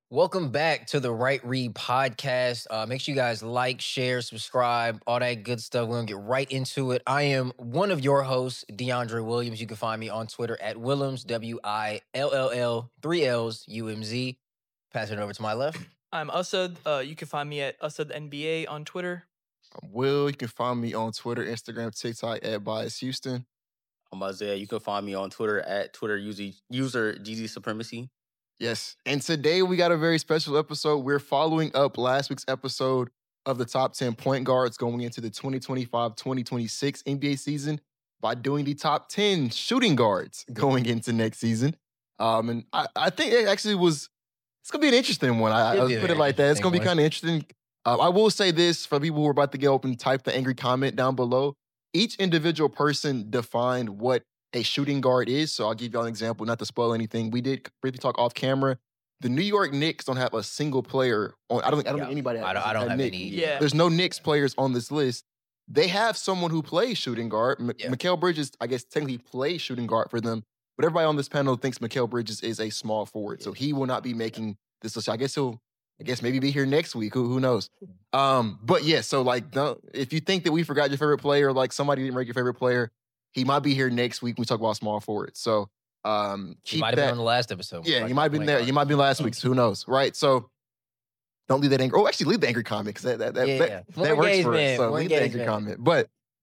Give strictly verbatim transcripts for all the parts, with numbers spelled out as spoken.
Welcome back to the Right Read podcast. Uh, make sure you guys like, share, subscribe, all that good stuff. We're going to get right into it. I am one of your hosts, DeAndre Williams. You can find me on Twitter at Willems, W I L L L, three L's, U M Z. Passing it over to my left. I'm Asad. Uh, you can find me at Asad N B A on Twitter. I'm Will. You can find me on Twitter, Instagram, TikTok at Bias Houston. I'm Isaiah. You can find me on Twitter at Twitter user, user G Z Supremacy. Yes. And today we got a very special episode. We're following up last week's episode of the top ten point guards going into the twenty twenty-five twenty twenty-six N B A season by doing the top ten shooting guards going into next season. Um, and I, I think it actually was, it's going to be an interesting one. I, I put it like that. It's going to be kind of interesting. Uh, I will say this for people who are about to get open, type the angry comment down below. Each individual person defined what a shooting guard is. So I'll give y'all an example, not to spoil anything. We did briefly talk off camera. The New York Knicks don't have a single player on. I don't think I don't Yeah. think anybody. I don't, I don't have Knicks. any. Yeah. There's no Knicks players on this list. They have someone who plays shooting guard. M- Yeah. Mikal Bridges, I guess, technically plays shooting guard for them. But everybody on this panel thinks Mikal Bridges is a small forward, so he will not be making this list. I guess he'll. I guess maybe be here next week. Who who knows? Um, but yeah, so like, don't, if you think that we forgot your favorite player, like somebody didn't rank your favorite player, he might be here next week when we talk about small forwards. So um, He keep might have that. been on the last episode. Yeah, Like you might have been point there. guard. You might be last week's. Who knows, right? So don't leave that angry. Oh, actually, leave the angry comment because that that that, Yeah, that, yeah. that More works for us. engagement, So more leave the angry engagement. comment. But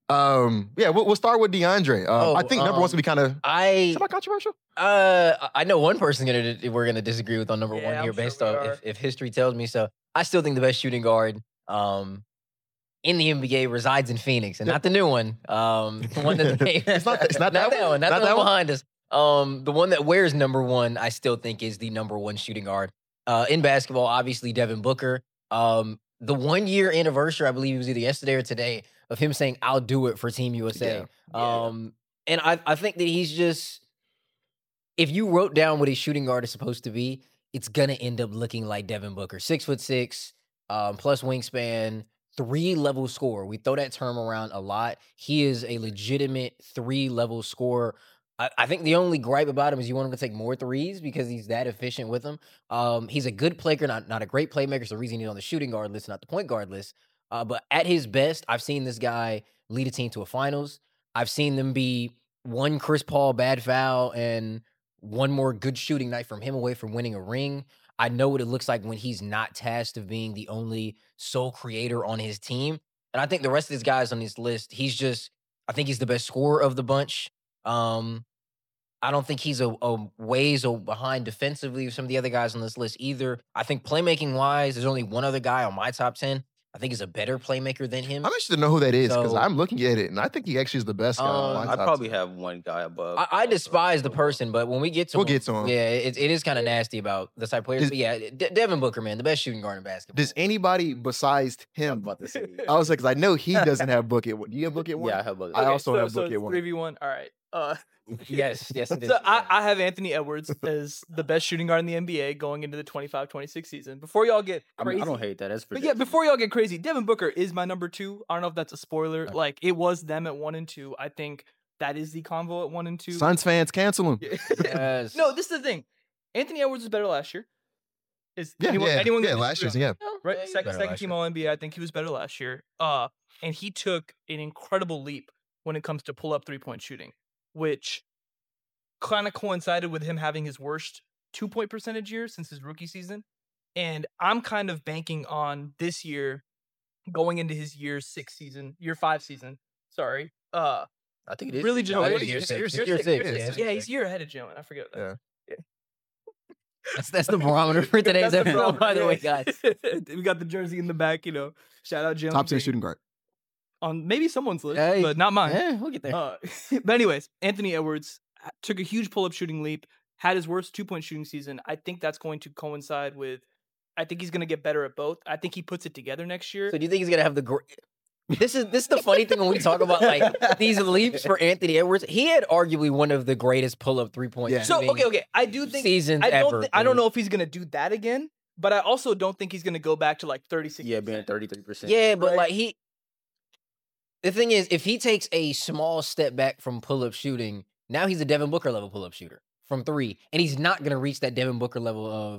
um, yeah, we'll, we'll start with DeAndre. Um, Oh, I think number um, one's gonna be kind of I semi controversial. Uh, I know one person gonna we're gonna disagree with on number Yeah, one I'm here sure based we on are. if, if history tells me so. I still think the best shooting guard um in the N B A resides in Phoenix, and not the new one. Um, the one that they, It's not- it's not that that one, not, Not the that one one? behind us. Um, the one that wears number one, I still think is the number one shooting guard. Uh, in basketball, obviously Devin Booker. Um, the one year anniversary, I believe it was either yesterday or today, of him saying "I'll do it" for Team U S A. Yeah. Yeah. Um, and I I think that he's just. If you wrote down what a shooting guard is supposed to be, it's gonna end up looking like Devin Booker. Six foot six, um, plus wingspan, three level scorer. We throw that term around a lot. He is a legitimate three level scorer. I, I think the only gripe about him is you want him to take more threes because he's that efficient with them. Um, he's a good player, not not a great playmaker. It's the reason he's on the shooting guard list, not the point guard list. Uh, but at his best, I've seen this guy lead a team to a finals. I've seen them be one Chris Paul bad foul and one more good shooting night from him away from winning a ring. I know what it looks like when he's not tasked of being the only sole creator on his team. And I think the rest of these guys on this list, he's just, I think he's the best scorer of the bunch. Um, I don't think he's a, a ways or behind defensively with some of the other guys on this list either. I think playmaking wise, there's only one other guy on my top ten. I think he's a better playmaker than him. I'm interested to know who that is because So- I'm looking at it and I think he actually is the best guy. on Um, my I top probably ten. have one guy above. I, I despise the person, but when we get to We'll him, get to him. yeah, it, it is kind of nasty about the type of players. Does- but yeah, De- Devin Booker, man, the best shooting guard in basketball. Does anybody besides I'm him? about to say. I was like, because I know he doesn't have book at one. Do you have book at one? Yeah, I have. A, I also so, have so Book at one. three v one. All right. Uh, yes, yes, it is. so I, I have Anthony Edwards as the best shooting guard in the N B A going into the twenty-five twenty-six season. Before y'all get I, crazy, mean, I don't hate that. That's but yeah, before y'all get crazy, Devin Booker is my number two. I don't know if that's a spoiler. Okay. Like it was them at one and two. I think that is the convo at one and two. Suns fans, cancel him. Yes. No, this is the thing. Anthony Edwards was better last year. Is Yeah, anyone, yeah, anyone yeah. gonna Last disagree year's, on yeah. right? Yeah, he was second better second last team year. All N B A. I think he was better last year. Uh, and he took an incredible leap when it comes to pull up three point shooting, which kind of coincided with him having his worst two point percentage year since his rookie season. And I'm kind of banking on this year going into his year six season, year five season. Sorry. Uh, I think it is. really just No, it really is year just- six. year It's year six. six, yeah, yeah. it's Yeah, he's a year ahead of Jalen. I forget that. That's, that's the barometer for today's That's the episode, by the way, barometer. guys. We got the jersey in the back, you know. Shout out Jalen. Top ten Green. shooting guard. On maybe someone's list, Hey. but not mine. Yeah, we'll get there. Uh, but anyways, Anthony Edwards took a huge pull-up shooting leap, had his worst two-point shooting season. I think that's going to coincide with. I think he's going to get better at both. I think he puts it together next year. So do you think he's gonna have the great? This is this is the funny thing when we talk about like these leaps for Anthony Edwards. He had arguably one of the greatest pull-up three-point Yeah. So shooting okay, okay. I do think seasons I don't. ever. thi- I don't dude. know if he's going to do that again, but I also don't think he's going to go back to like thirty-six. Yeah, being thirty-three percent. Yeah, but right? like he, the thing is, if he takes a small step back from pull-up shooting, now he's a Devin Booker level pull-up shooter from three, and he's not gonna reach that Devin Booker level of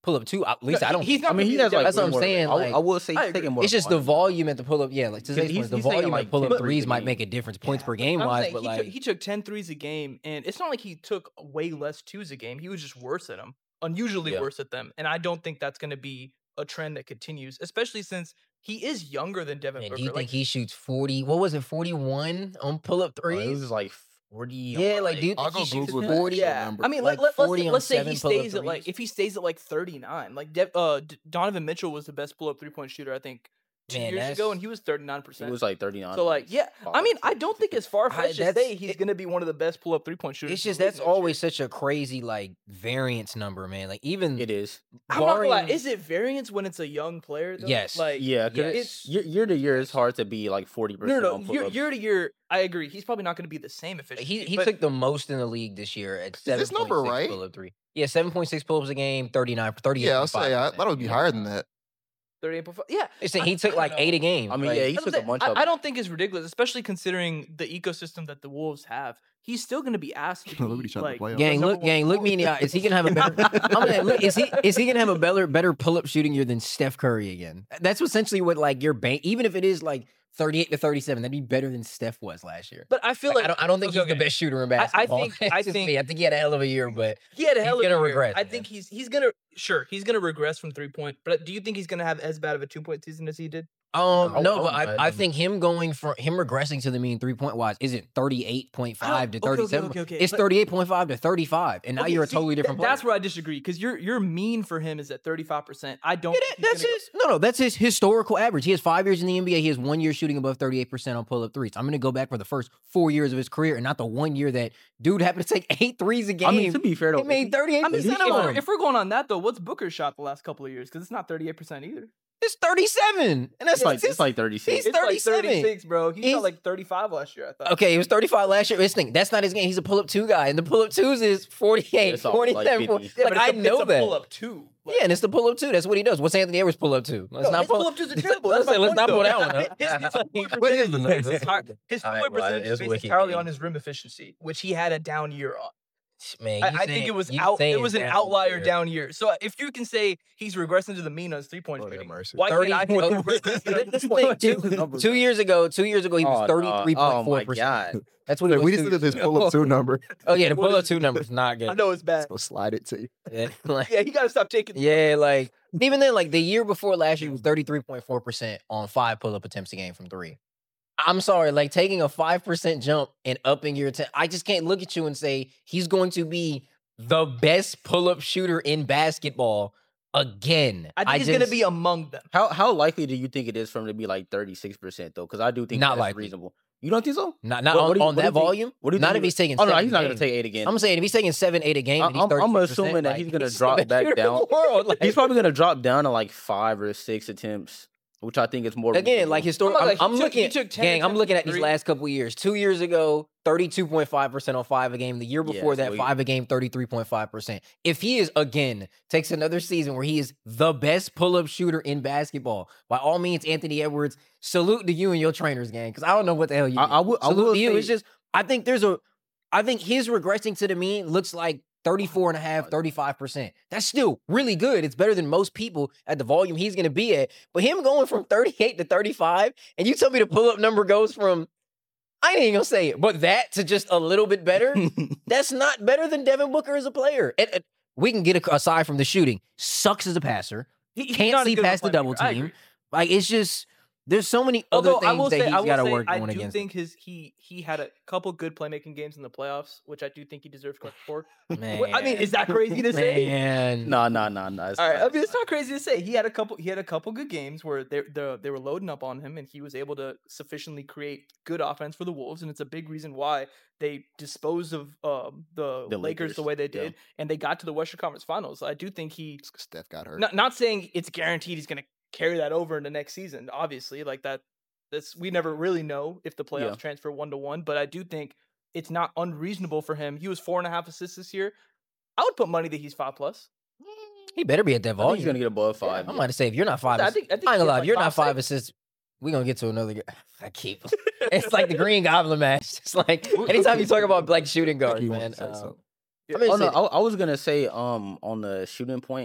pull up two. At least No, I don't. he's not I mean, gonna he be has the like. That's what way I'm more- saying, I, will- like- I will say I he's agree. taking more. It's just the volume at the pull up. Yeah, like to He's- say he's- the he's taking, volume like, at pull up ten threes threes a might game. make a difference points per game I'm wise, saying but he, like took, he took ten threes a game, and it's not like he took way less twos a game. He was just worse at them, unusually Yeah. worse at them. And I don't think that's going to be a trend that continues, especially since he is younger than Devin man, Booker. do you Like, think he shoots forty? What was it, forty-one on pull up Oh, it threes? was like forty. Yeah, or, like, do you I'll think he go shoots Google it. forty? yeah, number. I mean, Like let, let, forty let's, on let's say seven he pull-up stays at like threes? if he stays at like thirty-nine, like Dev, uh, D- Donovan Mitchell was the best pull up three point shooter I think two Man, years ago, that's- and he was thirty-nine It percent. was like thirty nine. So like, yeah, I mean, I don't think it's far fetched to that's- say he's it- going to be one of the best pull up three point shooters. It's in just the league that's next year. always such a crazy like variance number, man. Like even It is. I'm not gonna lie. barring- Is it variance when it's a young player? Though? Yes. Like Yeah, because Yes. year, year to year, it's hard to be like forty no, percent. no, no. Year, year to year, I agree. He's probably not going to be the same efficiency. he he but took the most in the league this year at seven. this number right? Pull up three. Yeah, seven point six pull ups a game, thirty-nine for thirty-eight. Yeah, I'll say I thought it would be higher than that. thirty-eight point five. Yeah, He I- took I like don't eight a know. game. I mean, like, yeah, he That's what took I'm a bunch saying. of. I, I don't think it's ridiculous, especially considering the ecosystem that the Wolves have. He's still going to be asked to Look at be, each other like, play off. gang, number look, one gang, look me in the eye. Is he gonna have a better? I'm gonna, look, is he is he gonna have a better better pull up shooting year than Steph Curry again? That's essentially what like your bank. Even if it is like thirty-eight to thirty-seven, that'd be better than Steph was last year. But I feel Like, like I don't I don't think okay, he's the okay. best shooter in I- I basketball. think- It's I just think- me. I think he had a hell of a year, but he had a hell he's of a gonna year. regress, I man. think he's he's gonna sure he's gonna regress from three point. But do you think he's gonna have as bad of a two point season as he did? Um, I- no, I but wouldn't I, I bet think him going from him regressing to the mean three point wise isn't thirty-eight point five to okay, okay, thirty-seven. okay, okay, It's but- thirty-eight point five to thirty-five, and now Okay, you're a see, totally th- different player. That's where I disagree because your your mean for him is at thirty-five percent. I don't. Yeah, think that- he's that's gonna his no, no. That's his historical average. He has five years in the N B A. He has one year shooting above thirty-eight percent on pull-up threes. I'm going to go back for the first four years of his career, and not the one year that dude happened to take eight threes a game. I mean, to be fair though, he made thirty-eight I mean, percent if, of we're, them. if we're going on that though, what's Booker's shot the last couple of years? Because it's not thirty-eight percent either. It's thirty-seven, and that's it's like his- it's like thirty six. he's It's like thirty-seven. thirty-six, bro. He He's- shot like thirty-five last year. I thought. Okay, he was thirty-five last year. This thing, that's not his game. He's a pull-up two guy, and the pull-up twos is forty-eight, It's all like forty-seven. fifty. Yeah, like but it's I a, know it's a that. pull up two. Yeah, and it's the pull-up two. That's what he does. What's Anthony Edwards pull-up two? Let's No, not his pull. pull-up two's a triple. Let's, That's my let's point, not pull though. that one up. His- his- What is the number? His his All right, two-point well, percentage it's is based wicked entirely game. on his rim efficiency, which he had a down year on. Man, I, you I think saying- it was you out. It saying was an down outlier year. down year. So if you can say he's regressing to the mean on his three-point Lord have shooting, mercy. why thirty. can't I? oh, regress to this the point, two- two, two years ago, two years ago, he was Oh, no. thirty-three Oh point four my percent. god. That's what he Wait, was. we two just looked at years this pull up ago. two number. Oh yeah, the What pull up is- two numbers not I good. know it's bad. Go slide it to you. Yeah, like- Yeah, he got to stop taking. yeah, like even then, like the year before last year, he was thirty-three point four percent on five pull-up attempts a game from three. I'm sorry, like taking a five percent jump and upping your attempt. I just can't look at you and say he's going to be the best pull-up shooter in basketball again. I think he's just, gonna be among them. How how likely do you think it is for him to be like thirty six percent though? Because I do think Not that's likely. reasonable. You don't think so? not not What- on, what do you- on what do that you think- volume. What do you Not think if he- he's taking. Oh no, seven he's a not going game. to take eight again. I'm saying if he's taking seven, eight a game, I- and he's I'm- I'm 36%, assuming that like, he's gonna the drop best back shooter in the down. world, like- He's probably going to drop down to like five or six attempts, which I think is more Again, reasonable. like historic. Oh my I'm, God, I'm he took- looking. he took ten gang, I'm attempts looking from at these three. last couple of years. Two years ago, thirty-two point five percent on five a game. The year Yeah, before so that, he- five a game, thirty-three point five percent. If he is again takes another season where he is the best pull-up shooter in basketball, by all means, Anthony Edwards, salute to you and your trainers, gang. Because I don't know what the hell you. I, do. I will. I salute will to you. say- It's just I think there's a. I think his regressing to the mean looks like thirty-four and a half, thirty-five percent. That's still really good. It's better than most people at the volume he's going to be at. But him going from thirty-eight to thirty-five, and you tell me the pull-up number goes from, I ain't going to say it, but that to just a little bit better, that's not better than Devin Booker as a player. And, and we can get a, aside from the shooting. Sucks as a passer. He- he's Can't not as see good of a past the double playmaker. I team. agree. Like, it's just, there's so many other Although I will things say, that I he's will got to say, work I on do against. think his he he had a couple good playmaking games in the playoffs, which I do think he deserves credit for. Man. Wh- I mean, is that crazy to say? Man. No, no, no, no. All right, I mean, it's not crazy to say. He had a couple. He had a couple good games where they the they were loading up on him, and he was able to sufficiently create good offense for the Wolves, and it's a big reason why they disposed of um, the, The Lakers, the Lakers, way they yeah. did, and they got to the Western Conference Finals. I do think he, Steph got hurt. not not saying it's guaranteed he's going to carry that over into next season. Obviously, like that, that's we never really know if the playoffs Yeah. transfer one to one, but I do think it's not unreasonable for him. He was four and a half assists this year. I would put money that he's five plus. He better be at that I think volume. he's going to get above five. I'm yeah. about to say, if you're not five, I assists, think I think I ain't he gonna has, lie, if like, you're not five, five six. assists, we're gonna get to another. g- I keep. It's like the Green Goblin match. It's like anytime you talk about like shooting guards, He man. wanted to say uh, something. I'm gonna Oh say no, I, I was gonna say um on the shooting point,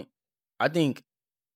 I think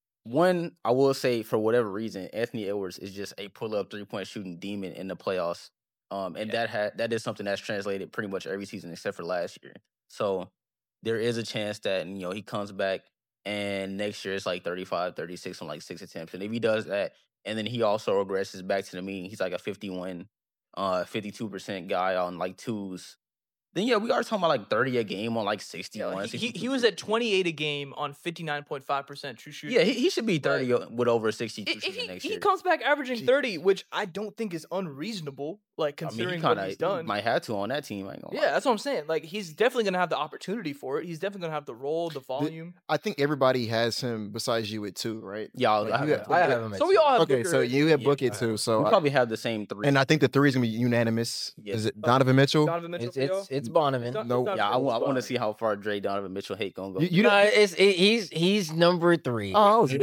one, I will say for whatever reason, Anthony Edwards is just a pull-up three-point shooting demon in the playoffs. Um, and Yeah. that had that is something that's translated pretty much every season except for last year. So there is a chance that, you know, he comes back and next year it's like thirty-five, thirty-six on like six attempts. And if he does that, and then he also regresses back to the mean, he's like a fifty-one, uh, fifty-two percent guy on like twos. Then yeah, we are talking about like thirty a game on like sixty-one. He, he, he was at twenty-eight a game on fifty-nine point five percent true shooting. Yeah, he, he should be thirty Like, with over sixty If shooting he, next he year. comes back averaging Gee. thirty, which I don't think is unreasonable, like I mean, considering he kind what of he's done. might have to on that team. I ain't gonna Yeah, lie. that's what I'm saying. Like he's definitely gonna have the opportunity for it. He's definitely gonna have the role, the volume. I think everybody has him besides you at two, right? Yeah, I, Like, I, you have have- I have him at so we two. all have Okay, Booker. so you have Yeah, Book I at have- two. So we I- probably have the same three. and I think the three is gonna be unanimous. Yeah. Is it Donovan Mitchell? Donovan Mitchell. It's for y'all? it's it's Bonneman. Don- No. Donovan yeah, I, Mitchell's want to fine. see how far Dre Donovan Mitchell hate gonna go. You, you No, don't- it's it, he's he's number three. Oh, he's,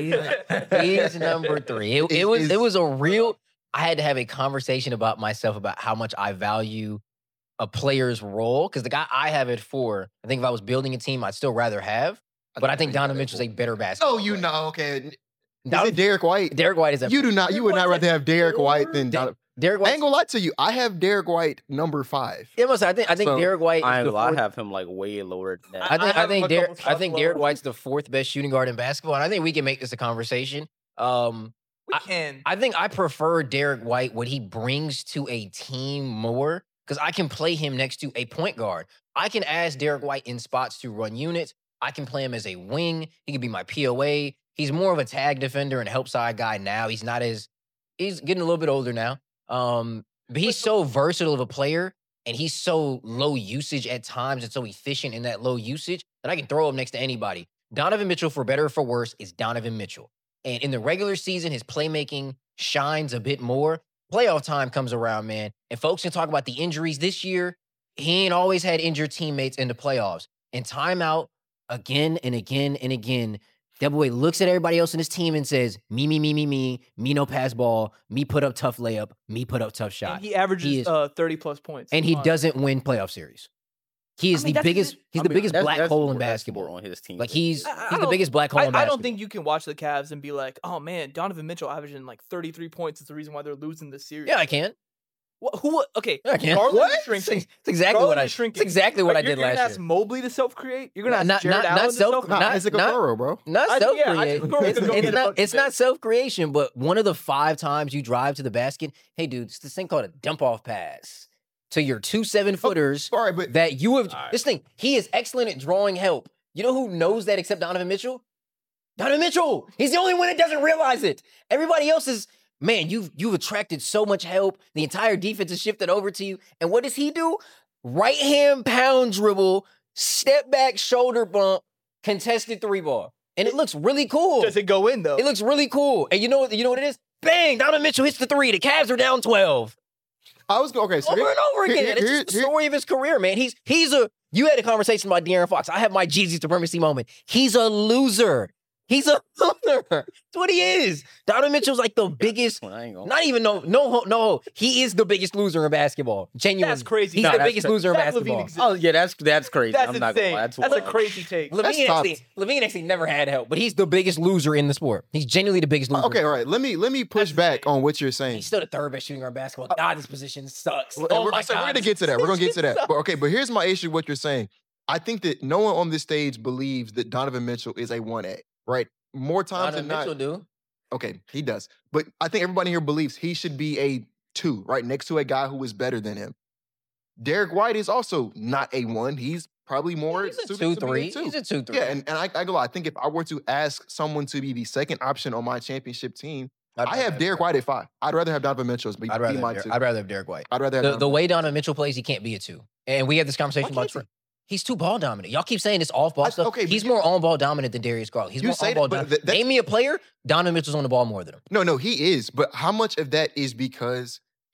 he's number three. It, it Is- was is- it was a real. I had to have a conversation about myself about how much I value a player's role because the guy I have at four. I think if I was building a team, I'd still rather have. But I think Donovan Mitchell's a better basketball. Oh, you player. know, okay. Is Donovan- it Derek White? Derek White is a You do not. You would not rather have Derek White than De- Donovan. Derek I White. ain't gonna lie to you. I have Derek White number five. Yeah, must- I think I think So, Derek White. I is ain't the gonna lie, I fourth- have him like way lower than that. I think I I, have him think a Derek couple I spots think lower. Derek White's the fourth best shooting guard in basketball, and I think we can make this a conversation. Um, We can. I think I prefer Derek White what he brings to a team more because I can play him next to a point guard. I can ask Derek White in spots to run units. I can play him as a wing. He could be my P O A. He's more of a tag defender and help side guy now. He's not as he's getting a little bit older now. Um, but he's so versatile of a player and he's so low usage at times and so efficient in that low usage that I can throw him next to anybody. Donovan Mitchell, for better or for worse, is Donovan Mitchell. And in the regular season, his playmaking shines a bit more. Playoff time comes around, man. And folks can talk about the injuries this year. He ain't always had injured teammates in the playoffs. And timeout again and again and again. That boy looks at everybody else in his team and says, me, me, me, me, me, me no pass ball, me put up tough layup, me put up tough shot. And he averages He is- uh, thirty plus points. And he Come on. doesn't win playoff series. He is I mean, the that's his- biggest, he's I the mean, biggest that's- black that's hole more- in that's more basketball. on his team. Like but- he's I- I he's don't the biggest black hole I, in I basketball. don't think you can watch the Cavs and be like, oh man, Donovan Mitchell averaging like thirty-three points is the reason why they're losing this series. Yeah, I can. Wh- who? Okay. Yeah, I can. Garland is What? shrinking. It's exactly Garland what I. is shrinking. It's exactly what I You're- did you're last gonna year. ask Mobley to self-create. You're gonna Not- ask Jared not- not Allen to self- self-create. Nah, not- Isaac not- Okoro, bro. Not I- self yeah, I creation. just go- It's, go it's get a not. bucket It's then. not self creation. But one of the five times you drive to the basket, hey, dude, it's this thing called a dump off pass to your two seven footers All right, but that you have. All right. This thing, he is excellent at drawing help. You know who knows that except Donovan Mitchell? Donovan Mitchell. He's the only one that doesn't realize it. Everybody else is. Man, you've you've attracted so much help. The entire defense is shifted over to you. And what does he do? Right hand pound dribble, step back shoulder bump, contested three ball. And it looks really cool. Does it go in though? It looks really cool. And you know what you know what it is? Bang! Donovan Mitchell hits the three. The Cavs are down twelve. I was go- okay. So Over here- and over here- again. here- it's here- just the here- story of his career, man. He's he's a you had a conversation about De'Aaron Fox. I have my Jeezy supremacy moment. He's a loser. He's a loser. That's what he is. Donovan Mitchell's like the biggest. I ain't gonna. Not even no no no. He is the biggest loser in basketball. Genuinely, That's crazy. He's Nah, the that's biggest cra- loser in Zach LaVine basketball. exists. Oh yeah, that's that's crazy. That's I'm not gonna insane. lie. That's, That's, a wild. crazy take. Levine That's tough. actually, Levine actually never had help, but he's the biggest loser in the sport. He's genuinely the biggest loser. Okay, all right. Let me let me push That's back insane. on what you're saying. He's still the third best shooting guard in basketball. God, this position sucks. Well, Oh we're, my so we're God. gonna get to that. We're gonna get to that. Sucks. But okay, but here's my issue. What you're saying, I think that no one on this stage believes that Donovan Mitchell is a one A. Right? More times Donovan than not. Mitchell do. Okay, he does. But I think everybody here believes he should be a two, right? Next to a guy who is better than him. Derek White is also not a one. He's probably more He's a suited two to be a three. two. He's a two three. Yeah, and, and I, I go. I think if I were to ask someone to be the second option on my championship team, I'd I rather have Derek White at five. I'd rather have Donovan Mitchell as be, I'd be rather, my have two. Derek, I'd rather have Derek White. I'd rather have The, Donovan the way Donovan Mitchell plays, he can't be a two. And we had this conversation Why about can't Trey. He's too ball dominant. Y'all keep saying this off ball I- stuff. okay, but he's you- more on ball dominant than Darius Garland. He's You more say on ball that, but dominant. th- that's- Name me a player. Donovan Mitchell's on the ball more than him. No, no, he is. But how much of that is because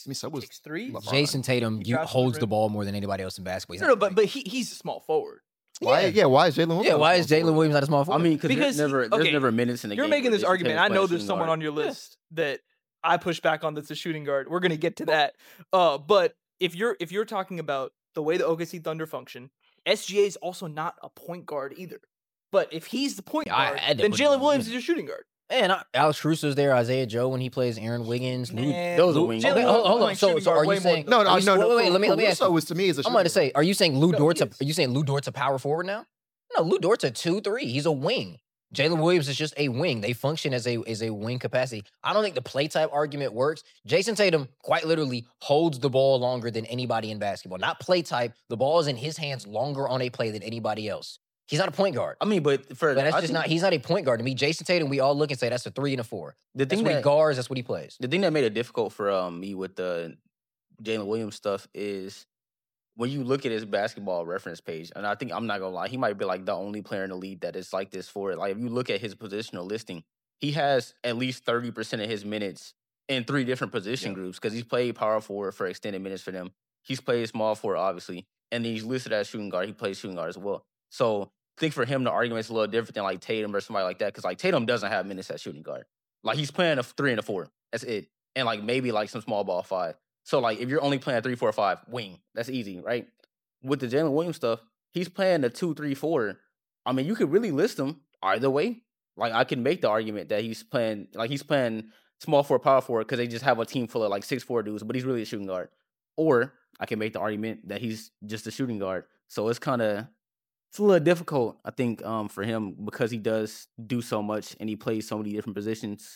six, I mean, so was six three. LeBron. Jason Tatum He you, crashes the holds the rim. ball more than anybody else in basketball. He's No, not no, but big. but he he's a small forward. Why? Yeah. Yeah. Why is Jalen Williams? yeah, not why a is small Jalen forward? Williams not a small I forward? mean, because Because there's never there's okay, never minutes in the You're game. making where this Jason argument. Tatum's I know playing there's shooting someone guard. on your list that I push back on that's a shooting guard. We're gonna get to that. Uh, but if you're if you're talking about the way the O K C Thunder function, S G A is also not a point guard either. But if he's the point I guard, had to then put Jalen him- Williams is your shooting guard. And I, Alex Caruso's there, Isaiah Joe when he plays Aaron Wiggins. Lou, Man, those are Lou- wings. okay, Jalen hold, hold Williams on. So, shooting so guard are you way more saying? than- No, no, are you- no, no. Wait, wait, let me let me ask Caruso you. was to me is a I'm about to shooting say, are you saying Lou No, Dort's he a? is. Are you saying Lou Dort's a power forward now? No, Lou Dort's a two three. He's a wing. Jalen Williams is just a wing. They function as a as a wing capacity. I don't think the play type argument works. Jason Tatum quite literally holds the ball longer than anybody in basketball. Not play type. The ball is in his hands longer on a play than anybody else. He's not a point guard. I mean, but for But that's I just think not. He's not a point guard to me. Jason Tatum, we all look and say that's a three and a four. the That's thing what he that guards. That's what he plays. the thing that made it difficult for um, me with the Jalen Williams stuff is when you look at his basketball reference page, and I think I'm not gonna lie, he might be like the only player in the league that is like this for it. Like if you look at his positional listing, he has at least thirty percent of his minutes in three different position Yeah. groups because he's played power forward for extended minutes for them. He's played small forward, obviously, and then he's listed as shooting guard. He plays shooting guard as well. So I think for him, the argument's a little different than like Tatum or somebody like that because like Tatum doesn't have minutes at shooting guard. Like he's playing a three and a four. That's it. And like maybe like some small ball five. So like if you're only playing a three, four, five, wing, that's easy, right? With the Jalen Williams stuff, he's playing a two, three, four. I mean, you could really list him either way. Like I can make the argument that he's playing like he's playing small four, power forward because they just have a team full of like six four dudes, but he's really a shooting guard. Or I can make the argument that he's just a shooting guard. So it's kind of it's a little difficult, I think, um, for him because he does do so much and he plays so many different positions.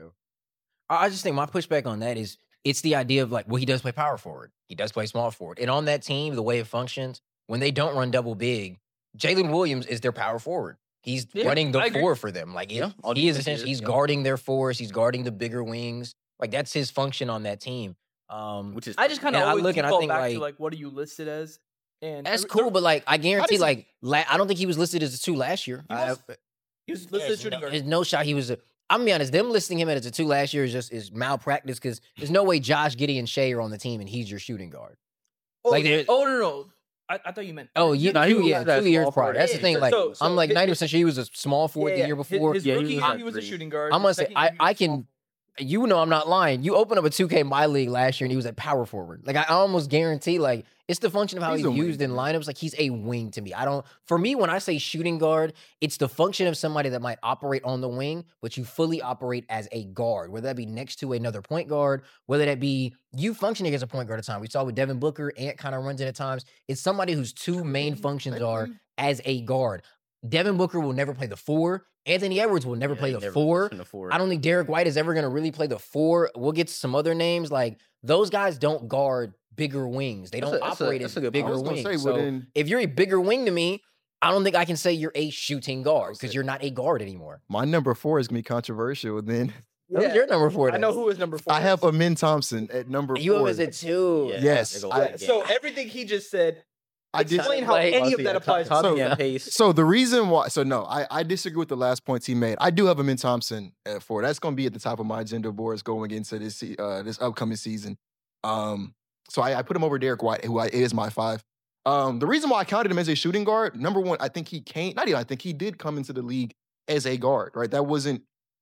I I just think my pushback on that is it's the idea of like, well, he does play power forward. He does play small forward. And on that team, the way it functions, when they don't run double big, Jalen Williams is their power forward. He's Yeah, running the I agree. four for them. Like, it- Yeah, on he is defense, he essentially, is, he's yeah. guarding their fours. He's guarding the bigger wings. Like, that's his function on that team. Um, Which is I just kind of And I always look and I default think, back like- to like what are you listed as? And that's every- cool, there- but like, I guarantee, does he- like, la- I don't think he was listed as a two last year. He I- was. he was listed as There's shooting no, guard. there's no shot he was a. I'm gonna be honest. Them listing him as a two last year is just is malpractice because there's no way Josh Giddey and Shea are on the team and he's your shooting guard. Oh, like, there- oh no, no, no. I, I thought you meant. Oh, you, No, he two, was yeah, that two years small prior. forward. That's the Yeah, thing. so- Like, so- so I'm like his- ninety percent sure he was a small forward Yeah, the year his- before. His, Yeah, he rookie was year, at he was a three. shooting guard. I'm gonna His say second I, year, he I was small can. You know I'm not lying. You open up a two K My League last year and he was at power forward. Like I almost guarantee, like it's the function of how He's he's, a wing used to in me. lineups. Like he's a wing to me. I don't. For me, when I say shooting guard, it's the function of somebody that might operate on the wing, but you fully operate as a guard. Whether that be next to another point guard, whether that be you functioning as a point guard at a time. We saw with Devin Booker, Ant kind of runs it at times. It's somebody whose two main functions are as a guard. Devin Booker will never play the four. Anthony Edwards will never Yeah, play he the never four. listened to four. I don't think Derek White is ever going to really play the four. We'll get to some other names. Like those guys don't guard bigger wings. They That's don't a- that's a- operate that's as a good point. I bigger was gonna wings. say, So well, then if you're a bigger wing to me, I don't think I can say you're a shooting guard because say- you're not a guard anymore. my number four is gonna be controversial. And then Who's Yeah. your number four? I know then? who is number four. I have Amin Thompson at number You have four. as a two. Yeah, Yes, they go I- back Yeah, again. so everything he just said. I did. Explain how like- any of Obviously, that yeah, applies. top- to So- top him. and pace. So the reason why, so no, I, I disagree with the last points he made. I do have Amin Thompson at four. That's going to be at the top of my agenda boards going into this se- uh, this upcoming season. Um, so I, I put him over Derek White, who I, is my five. Um, the reason why I counted him as a shooting guard, number one, I think he came. Not even. I think he did come into the league as a guard. Right, that wasn't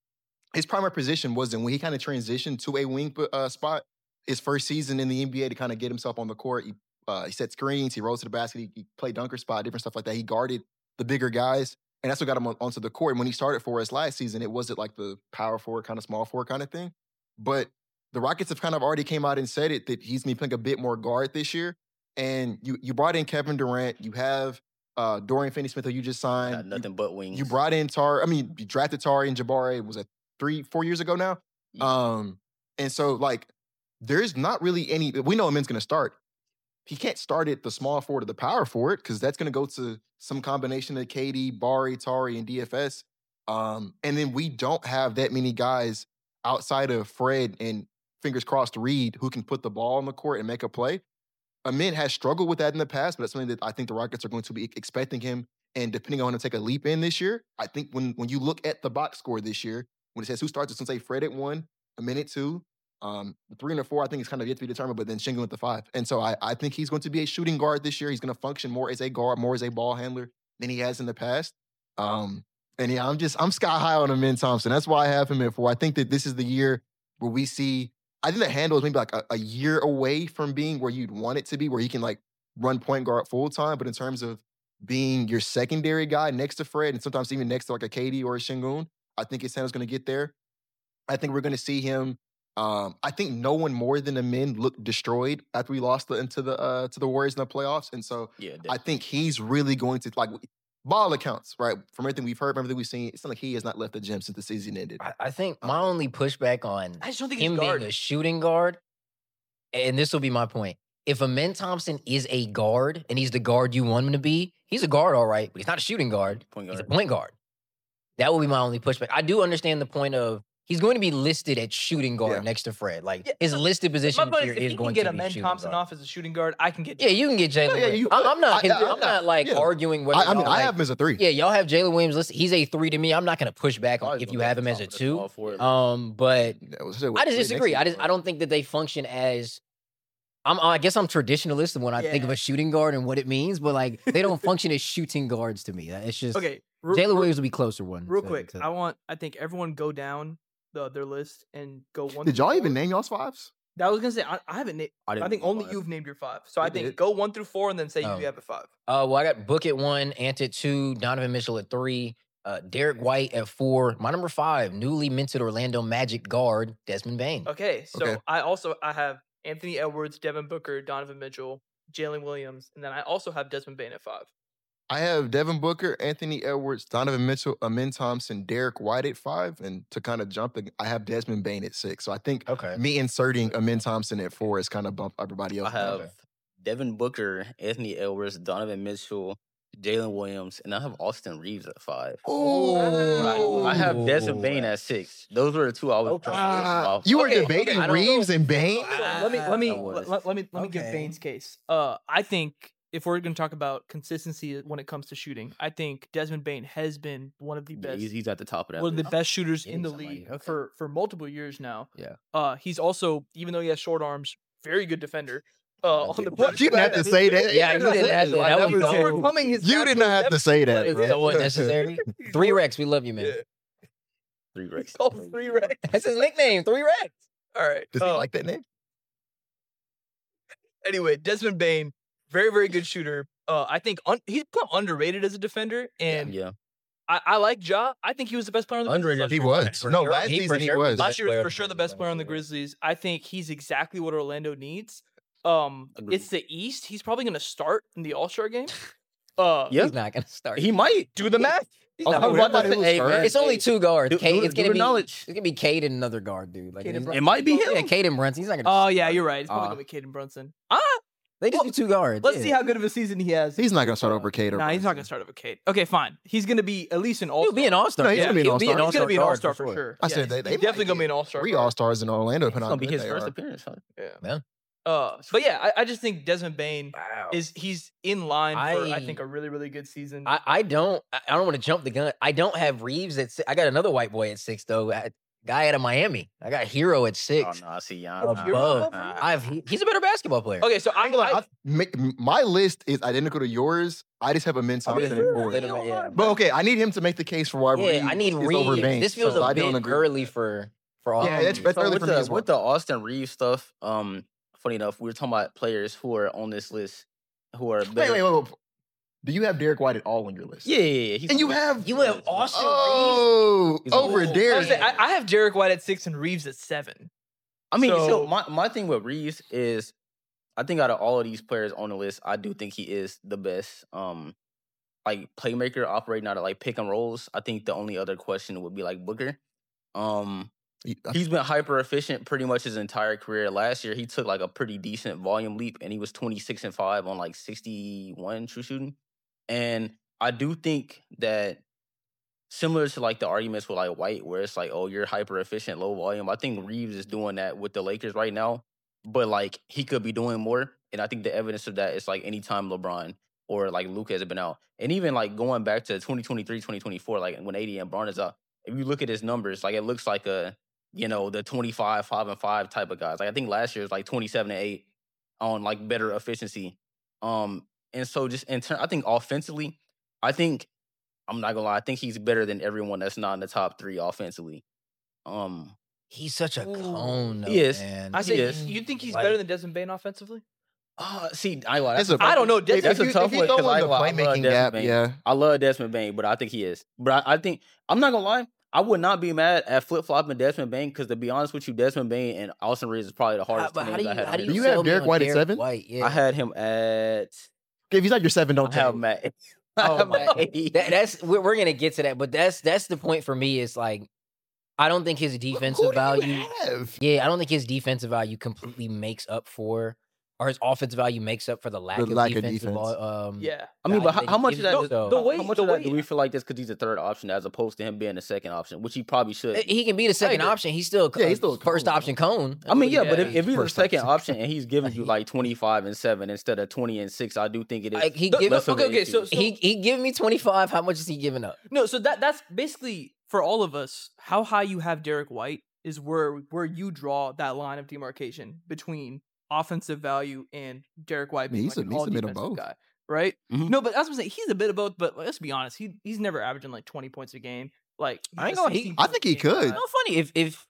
his primary position. Wasn't when he kind of transitioned to a wing uh, spot. His first season in the N B A to kind of get himself on the court. He Uh, he set screens, he rose to the basket, he, he played dunker spot, different stuff like that. He guarded the bigger guys, and that's what got him on, onto the court. And when he started for us last season, it wasn't like the power forward, kind of small forward kind of thing. But the Rockets have kind of already came out and said it that he's going to be playing a bit more guard this year. And you you brought in Kevin Durant, you have uh, Dorian Finney-Smith, who you just signed. Got You- nothing but wings. You brought in Tar. I mean, you drafted Tari and Jabari. Was it three, four years ago now? Yeah. Um, and so like, there's not really any. We know Amin's going to start. He can't start at the small forward or the power forward because that's going to go to some combination of K D, Bari, Tari, and D F S. Um, and then we don't have that many guys outside of Fred and fingers crossed Reed who can put the ball on the court and make a play. Amin has struggled with that in the past, but that's something that I think the Rockets are going to be expecting him. And depending on him to take a leap in this year, I think when when you look at the box score this year, when it says who starts, it's going to say Fred at one, Amin at two. Um, the three and the four, I think is kind of yet to be determined, but then Shingun with the five. And so I, I think he's going to be a shooting guard this year. He's going to function more as a guard, more as a ball handler than he has in the past. Um, and yeah, I'm just, I'm sky high on Amin Thompson. That's why I have him at four. I think that this is the year where we see, I think the handle is maybe like a, a year away from being where you'd want it to be, where he can like run point guard full time. But in terms of being your secondary guy next to Fred and sometimes even next to like a K D or a Şengün, I think his handle's going to get there. I think we're going to see him. Um, I think no one more than the men looked destroyed after we lost the, into the uh, to the Warriors in the playoffs. And so Yeah, I definitely. think he's really going to, like, ball accounts, right? From everything we've heard, from everything we've seen, it's not like he has not left the gym since the season ended. I, I think my only pushback on I just don't think he's him guard. being a shooting guard, and this will be my point. If Amen Thompson is a guard and he's the guard you want him to be, he's a guard, all right, but he's not a shooting guard. Point He's a guard. point guard. That would be my only pushback. I do understand the point of he's going to be listed at shooting guard Yeah. next to Fred. Like Yeah, his so listed My position point here is, if is he going can get to a be Men shooting Thompson guard. off as a shooting guard, I can get. Yeah, you can get Jalen. Yeah, yeah, Williams. you- I, I'm not. I- I- I'm not like yeah. arguing whether I, I mean, y'all I like- have him as a three. Yeah, y'all have Jalen Williams listed. He's a three to me. I'm not going to push back on Probably if you gonna have be him as a top of the two. small forward list. Um, but That was- that was I just way next disagree. to I him, just I bro. don't think that they function as. I'm I guess I'm traditionalist when I think of Yeah. a shooting guard and what it means, but like they don't function as shooting guards to me. It's just Okay, real, Jalen real- Williams will be closer one. real to- quick. to- I want. I think everyone go down the their list and go one. Did through y'all four. even name y'all's fives? That was gonna say I, I haven't. Na- I I, didn't think know only five. you've named your five. So I I think did. go one through four and then say Oh. who you have at five. Uh, well, I got Book at one, Ant at two, Donovan Mitchell at three, uh, Derek White at four. My number five, newly minted Orlando Magic guard Desmond Bain. Okay, so Okay. I also I have Anthony Edwards, Devin Booker, Donovan Mitchell, Jalen Williams, and then I also have Desmond Bain at five. I have Devin Booker, Anthony Edwards, Donovan Mitchell, Amen Thompson, Derek White at five. And to kind of jump, the- I have Desmond Bain at six. So I think Okay. me inserting Amen Thompson at four is kind of bump everybody I else. have down. Devin Booker, Anthony Edwards, Donovan Mitchell, Jalen Williams, and I have Austin Reeves at five. Oh, I have Desmond Bain at six. Those were the two I was Okay. trying to Ah, off. you were Okay, debating I don't Reeves and Bain? So let me let me I was. let, let- let me let me give Okay. Bain's case. Uh, I think if we're going to talk about consistency when it comes to shooting, I think Desmond Bain has been one of the Yeah, best, he's, he's at the top of that. one of the list. best shooters Getting in the somebody, league okay. for for multiple years now. Yeah. Uh, he's also, even though he has short arms, very good defender. Uh, on the What? You didn't have to say that. Yeah, you didn't have to. That was so- overcoming his You did not have to say that, Is bro. that what necessary? Three Rex, we love you, man. Yeah. Three He's Rex. called three Rex. That's his nickname, Three Rex. All right. Does he uh, like that name? Anyway, Desmond Bain, very very good shooter. Uh, I think un- he's become underrated as a defender, and Yeah. I, I like Ja. I think he was the best player on the Underrated. Grizzlies He last year. was. For No, sure. last He for season he sure was. Last year was player for of sure the the best player on the Grizzlies. I think he's exactly what Orlando needs. Um, Agreed. it's the East. He's probably going to start in the All Star game. Uh, Yeah. He's not gonna start. He might. do the math. He's Oh, not I gonna was about start. to say, Hey, start. man, it's only two guards. Do- Cade- do- it's do gonna the be knowledge. It's gonna be Cade and another guard, dude. Like Caden he's- Brunson. It might be him. yeah, Cade and Brunson. He's not gonna. Oh yeah, you're right. It's probably Uh, going to be Caden Brunson. Ah, They just well, do two guards. let's yeah. see how good of a season he has. He's not going to start over Cade or Nah, he's not Brunson. going to start over Cade. Okay, fine. He's going to be at least an All. He'll be an all star. No, he's gonna be an all-star. He's going to be an guard All Star for sure. I Yeah, said they, he's they definitely going to be an All Star. Three All Stars in Orlando. It's depending gonna on be how his good they first are. appearance. Huh? Yeah. Yeah. Uh, but yeah, I, I just think Desmond Bain Wow. is he's in line for I I- think a really really good season. I, I don't I I don't want to jump the gun. I don't have Reeves at six. I got another white boy at six though. I, guy out of Miami. I got Hero at Oh six. no, I see Above. Jan. Hero? I have he- he's a better basketball player. okay, so I I, ain't gonna lie, I, I- make- my list is identical to yours. I just have a Amen Thompson at four. Literally, yeah. But okay, I need him to make the case for why Yeah, I Reeves need is over Reeves. Bain. This feels so a I don't bit agree. early for for all. Yeah, that's- that's So early with for me the as well. with the Austin Reeves stuff, um, funny enough, we were talking about players who are on this list who are Wait, better. wait, wait, wait. Do you have Derek White at all on your list? Yeah, yeah, yeah. he's And you on this have list. You have Austin Oh, He's over on- I, Derek. was saying, I, I have Derek White at six and Reeves at seven. I mean, so, So- my, my thing with Reeves is, I think out of all of these players on the list, I do think he is the best. Um, like playmaker operating out of like pick and rolls. I think the only other question would be like Booker. Um, he's been hyper efficient pretty much his entire career. Last year, he took like a pretty decent volume leap, and he was twenty-six and five on like sixty-one true shooting. And I do think that similar to like the arguments with like White, where it's like, oh, you're hyper efficient, low volume. I think Reeves is doing that with the Lakers right now, but like he could be doing more. And I think the evidence of that is like anytime LeBron or like Luka has been out, and even like going back to twenty twenty-three, twenty twenty-four, like when A D and Bron is out, if you look at his numbers, like it looks like a, you know, the twenty-five, five and five type of guys. Like I think last year was like twenty-seven and eight on like better efficiency. Um, and so just in turn, I think offensively, I think I'm not gonna lie, I think he's better than everyone that's not in the top three offensively. Um, He's such a Ooh. cone, though, He is. man. I He say, is. you think he's Like- better than Desmond Bain offensively? Uh, see, I ain't gonna lie, It's that's a- a I don't know. If, Desmond, That's a if you, tough if you one, throw 'cause I in ain't the gonna lie, I love playmaking Desmond gap, Bain. yeah. I love Desmond Bain, but I think he is. But I, I think I'm not gonna lie. I would not be mad at flip flopping Desmond Bain because to be honest with you, Desmond Bain and Austin Reeves is probably the How, hardest but two how do names you I had. how do on you, Do you here. have sell me Derek on White at Derek seven? White? Yeah. I had him at. If he's not your seven, I don't have take him him. at. Oh, I my- have him at- that, that's we're, we're gonna get to that, but that's that's the point for me. Is like I don't think his defensive Who do value. you have? Yeah, I don't think his defensive value completely makes up for, or his offensive value makes up for the lack The of lack of defensive. defense. val- Um, yeah. I mean, but value how, how he much of gives that? you, Does, so- the how- way- how much the of that way- do we feel like this because he's a third option as opposed to him being a second option, which he probably should. He can be the second agree. option. He's still a Yeah, he's still a first cone, option cone. I mean, yeah, Yeah. but if, if he's a First second option. option and he's giving you like twenty-five and seven instead of twenty and six, I do think it is. Like, he The- give, less of okay, an okay, issue. so- so- he he give me twenty five. How much is he giving up? No, so that that's basically for all of us. How high you have Derek White is where where you draw that line of demarcation between offensive value and Derek White being He's like a- an he's all a bit of defensive both. guy, right? Mhm. No, but as I'm saying, he's a bit of both. But let's be honest, he he's never averaging like twenty points a game. Like I ain't he's a gonna- he- sixteen I think he point game could. guy. No funny if if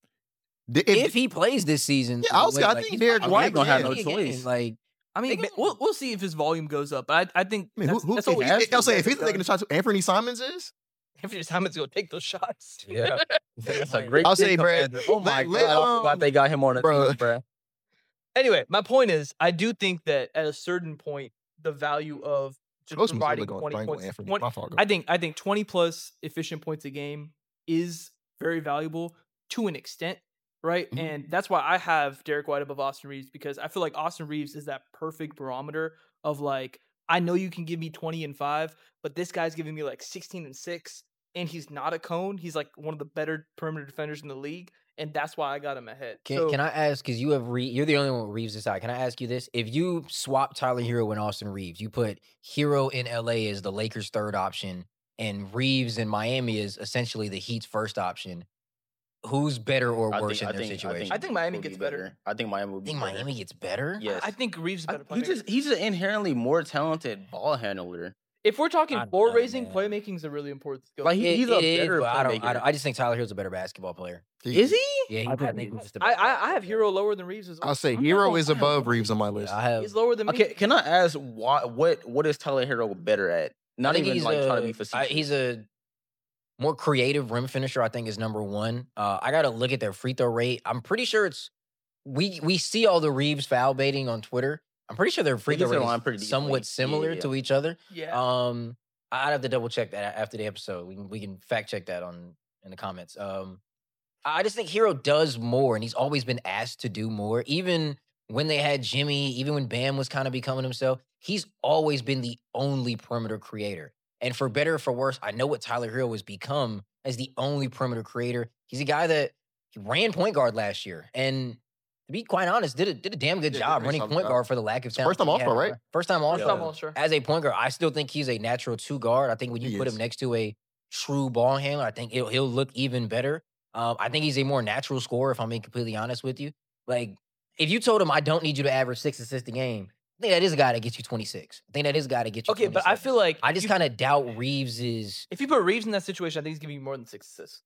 If, if he plays this season. Yeah, I was- the way, I like, think he's Derek not White gonna gonna have be no again, choice. Like I mean, They ma- gonna- we'll we'll see if his volume goes up. But I I think I mean, who, that's, who, that's if, always if, I'll say if he's done. taking the shots, Anthony Simons is. Anthony Simons gonna take those shots. Yeah. That's a great. I'll say, pick, Brad, Commander. Oh my let- let, god! I um, forgot they got him on the bro. team, bro. Anyway, my point is, I do think that at a certain point, the value of just Postman's really providing going twenty triangle points, Anthony. twenty My fault, go. I think I think twenty plus efficient points a game is very valuable to an extent, right? Mhm. And that's why I have Derek White above Austin Reeves because I feel like Austin Reeves is that perfect barometer of like I know you can give me twenty and five, but this guy's giving me like sixteen and six, and he's not a cone. He's like one of the better perimeter defenders in the league, and that's why I got him ahead. Can, So- can I ask? Because you have Re- you're the only one with Reeves aside. Can I ask you this? If you swap Tyler Hero and Austin Reeves, you put Hero in L A as the Lakers' third option, and Reeves in Miami is essentially the Heat's first option. Who's better or I worse think- in I their think- situation? I think Miami would gets be better. I think Miami would I be think better. Miami gets better. Yes. I think Reeves is a I- better he playmaker. just he's an inherently more talented ball handler. If we're talking I don't floor know, raising, man. playmaking is a really important skill. Like, he- It- he's a it is, better but I don't, I playmaker. don't. I just think Tyler Hero's a better basketball player. Is he? Yeah, he, I I think think he he's just a I, better I I basketball have player. Hero lower than Reeves as well. I'll say I'm not Hero gonna is lie. above Reeves on my list. Yeah, I have. He's lower than me. Okay, can I ask why? What what is Tyler Hero better at? Not I think even he's like a, trying to be I- facetious. he's a more creative rim finisher. I think is number one. Uh, I got to look at their free throw rate. I'm pretty sure it's we we see all the Reeves foul baiting on Twitter. I'm pretty sure their free gets throw to the rate line is pretty decently. somewhat Yeah, similar yeah. to each other. Yeah. Um, I'd have to double check that after the episode. We can we can fact check that on in the comments. Um, I just think Hero does more, and he's always been asked to do more. Even when they had Jimmy, even when Bam was kind of becoming himself, he's always been the only perimeter creator. And for better or for worse, I know what Tyler Hero has become as the only perimeter creator. He's a guy that he ran point guard last year, and to be quite honest, did a did a damn good Yeah, job very running solid point job. guard for the lack of It's talent. first time that he All-Star, had. right? First time All First time Star. All-Star. As a point guard, I still think he's a natural two guard. I think when you He put is. him next to a true ball handler, I think he'll, he'll look even better. Um, I think he's a more natural scorer, if I'm being completely honest with you. Like, if you told him, I don't need you to average six assists a game, I think that is a guy that gets you twenty-six. I think that is a guy that gets you Okay, but I twenty-seven. feel like I if just you- kind of doubt Reeves is. if you put Reeves in that situation, I think he's giving you more than six assists.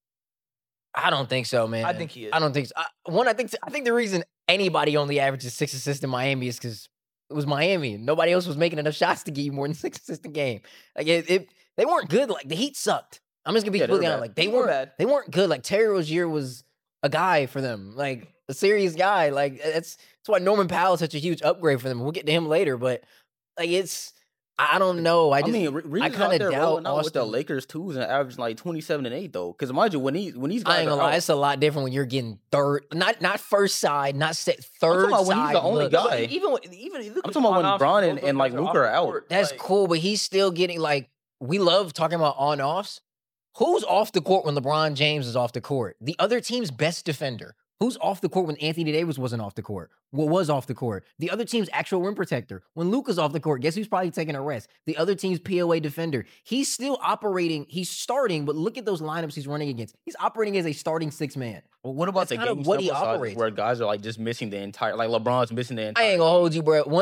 I don't think so, man. I think he is. I don't think so. I, one, I think I think the reason anybody only averages six assists in Miami is because it was Miami. Nobody else was making enough shots to get you more than six assists a game. Like it, it they weren't good. Like the Heat sucked. I'm just gonna be Yeah, they were completely honest. bad. Like they They were weren't bad. They weren't good. Like Terry Rozier was a guy for them. Like a serious guy. Like that's that's why Norman Powell is such a huge upgrade for them. We'll get to him later, but like it's I don't know. I I, just mean, Re- Reeves is kinda out there doubt rolling out with the Austin. Lakers twos and averaging like twenty-seven and eight though. Because mind you, when he when he's I ain't gonna lie, it's a lot different when you're getting third, not not first side, not set third about when he's side. the only look. guy. Guy. Even when- even you look I'm at talking about when on-off, Bron both and- those and, like, guys are Luka off are the out. court, That's like- cool, but he's still getting like we love talking about on offs. Who's off the court when LeBron James is off the court? The other team's best defender. Who's off the court when Anthony Davis wasn't off the court? What was off the court? The other team's actual rim protector. When Luka's off the court, guess who's probably taking a rest? The other team's P O A defender. He's still operating. He's starting, but look at those lineups he's running against. He's operating as a starting six man. Well, what about That's the kinda game what he sample sizes operates where guys are like just missing the entire like LeBron's missing the I entire ain't gonna hold you, bro. One of the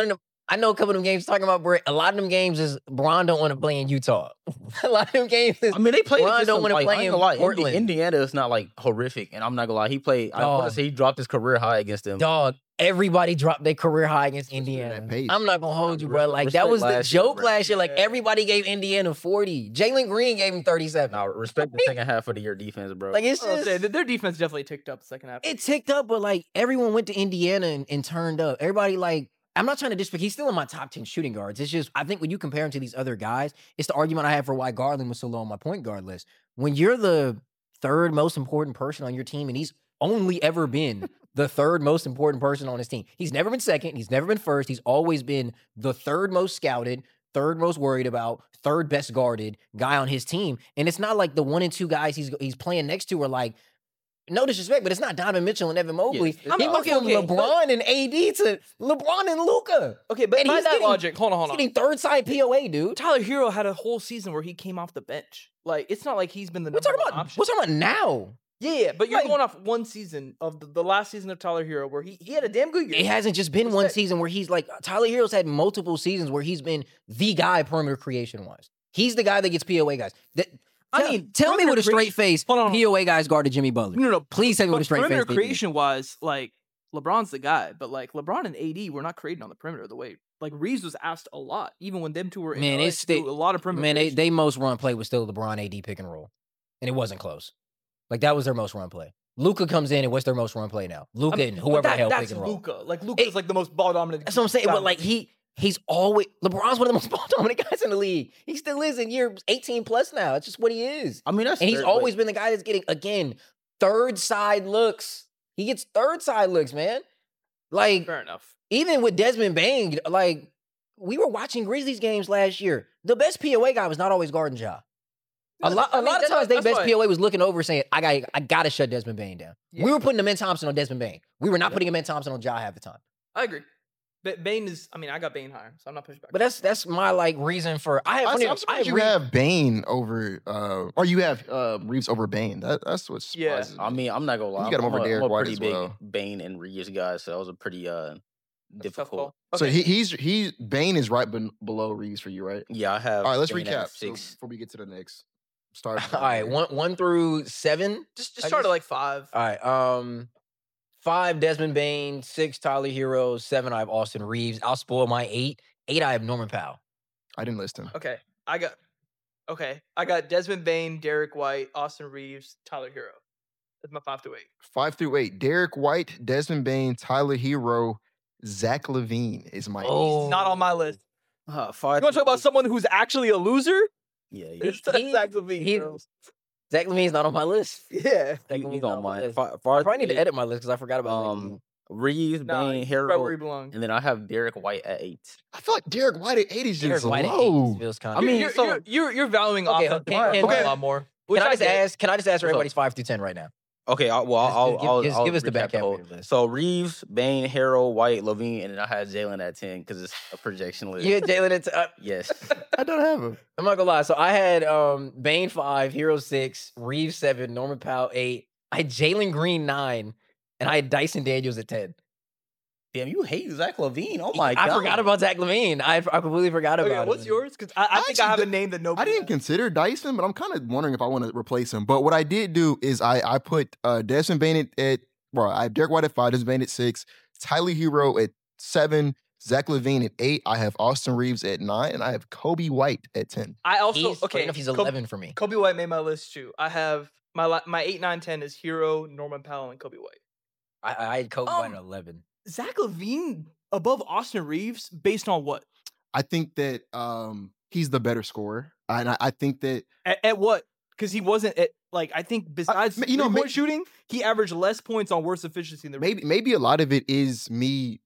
I know a couple of them games talking about Brett. A lot of them games is Bron don't want to play in Utah. a lot of them games is I mean, they played. Bron against don't some, want to like, I play ain't in gonna lie, Indi- Portland. Indiana is not like horrific, and I'm not gonna lie. He played. I want Dog. to say he dropped his career high against them. Dog, everybody dropped their career high against at Indiana. that pace. I'm not gonna hold you, bro. Respect- Like that respect was the last year, joke bro. last year. Like Yeah. everybody gave Indiana forty. Jalen Green gave him thirty-seven. Now respect the second half of the year defense, bro. Like it's I was just gonna say, their defense definitely ticked up the second half. it ticked up, but like everyone went to Indiana and, and turned up. Everybody like I'm not trying to disrespect. He's still in my top ten shooting guards. It's just I think when you compare him to these other guys, it's the argument I have for why Garland was so low on my point guard list. When you're the third most important person on your team, and he's only ever been the third most important person on his team. He's never been second. He's never been first. He's always been the third most scouted, third most worried about, third best guarded guy on his team. And it's not like the one and two guys he's he's playing next to are like. No disrespect, but it's not Donovan Mitchell and Evan Mobley. it's He not. went from Okay, LeBron and A D to LeBron and Luka. Okay, but And by he's that getting- logic, hold on, hold He's on. getting third side P O A, dude. Tyler Hero had a whole season where he came off the bench. Like it's not like he's been the We're number talking one about option. we're talking about now. Yeah, yeah, but you're like- going off one season of the, the last season of Tyler Hero where he, he had a damn good year. It hasn't just been one Respect. season where he's like Tyler Hero's had multiple seasons where he's been the guy perimeter creation wise. He's the guy that gets P O A guys. That, I tell- mean, tell me perimeter with a straight creation- face Hold on. P O A guys guarded Jimmy Butler. No, no, Please tell me with a straight face. perimeter they did. creation wise, like LeBron's the guy, but like LeBron and A D were not creating on the perimeter the way like Reeves was asked a lot, even when them two were in Man, L A it's to do sti- a lot of perimeter. Man, they, creation. they most run play was still LeBron A D pick and roll, and it wasn't close. Like that was their most run play. Luca comes in, and what's their most run play now? Luca I mean, and but whoever that, the hell that's pick and roll. Luca. Like Luca's It- like the most ball dominant. That's what I'm saying. guy. But like he he's always LeBron's one of the most ball dominant guys in the league. He still is in year eighteen plus now. It's just what he is. I mean, that's And he's fair, always but- been the guy that's getting again third side looks. He gets third side looks, man. Like fair enough. even with Desmond Bain, like we were watching Grizzlies games last year. The best P O A guy was not always guarding Ja. A lot, I a mean, lot of that- times, their that's best why- P O A was looking over saying, "I got, I got to shut Desmond Bain down." Yeah. We were putting Amen Thompson on Desmond Bain. We were not putting Amen Thompson on Ja half the time. I agree. Ba- Bane is. I mean, I got Bane higher, so I'm not pushing back. But that's that's my like reason for I have. I, funny- I'm I surprised you re- have Bane over, uh, or you have uh, Reeves over Bane. That, that's what's Yeah. surprising. I mean, I'm not gonna lie. You got him I'm over a- Derek I'm a White pretty as big well. Bane and Reeves guy, so that was a pretty uh That's a tough difficult. call. So Okay. he, he's he Bane is right ben- below Reeves for you, right? Yeah, I have. All right, let's Bane at recap so Six. before we get to the next. Start. All right, one one through seven. just just I start at guess- like five. All right, um, five Desmond Bain, six Tyler Hero, seven I have Austin Reeves. I'll spoil my eight. Eight I have Norman Powell. I didn't list him. Okay, I got. Okay, I got Desmond Bain, Derek White, Austin Reeves, Tyler Hero. That's my five to eight. Five through eight. Derek White, Desmond Bain, Tyler Hero, Zach Levine is my. Oh. He's not on my list. Uh, five. You want to talk about someone who's actually a loser? Yeah, yeah. It's He- Zach Levine. he- bro. Zach Levine's not on my list. Yeah. Zach You, Levine's you not don't on my mind. list. Five, I five, probably need to eight, edit my list because I forgot about Zach Um, Levine. Reeves, Nah, Bane, he's right where he Hero, belongs. and then I have Derek White at eight. I feel like Derek White at eight is Derek just White at low. eight feels kind I of. mean, you're, so- you're, you're, you're valuing Okay, offense can- can- a okay. lot more. Can Which I just get. ask? Can I just ask for What's up? everybody's five through ten right now? Okay, I'll, well, Just- I'll, just give- I'll, just I'll give us the recap back half of whole- your list. So Reeves, Bane, Hero, White, Levine, and then I had Jalen at ten because it's a projection list. You had Jalen at. Uh, Yes. I don't have him. I'm not gonna lie. So I had um Bane five, Hero six, Reeves seven, Norman Powell eight. I had Jalen Green nine, and I had Dyson Daniels at ten. Damn, you hate Zach Levine. Oh my I god. forgot about Zach Levine. I, I completely forgot Okay, about what's him. yours? Because I, I, I think I have actually a name that nobody. I didn't has. consider Dyson, but I'm kind of wondering if I want to replace him. But what I did do is I I put uh, Desmond Bain at, at well, I have Derek White at five, Desmond Bain at six, Tyler Hero at seven, Zach Levine at eight. I have Austin Reeves at nine, and I have Kobe White at ten. I also He's, okay. okay. Enough, he's Kobe- eleven for me. Kobe White made my list too. I have my li- my eight, nine, ten is Hero, Norman Powell, and Kobe White. I, I had Kobe White Um, at eleven. Zach Levine above Austin Reeves based on what? I think that um, he's the better scorer, and I, I think that At, at what? Because he wasn't at like I think besides you know, three-point may- shooting, he averaged less points on worse efficiency than maybe maybe a lot of it is me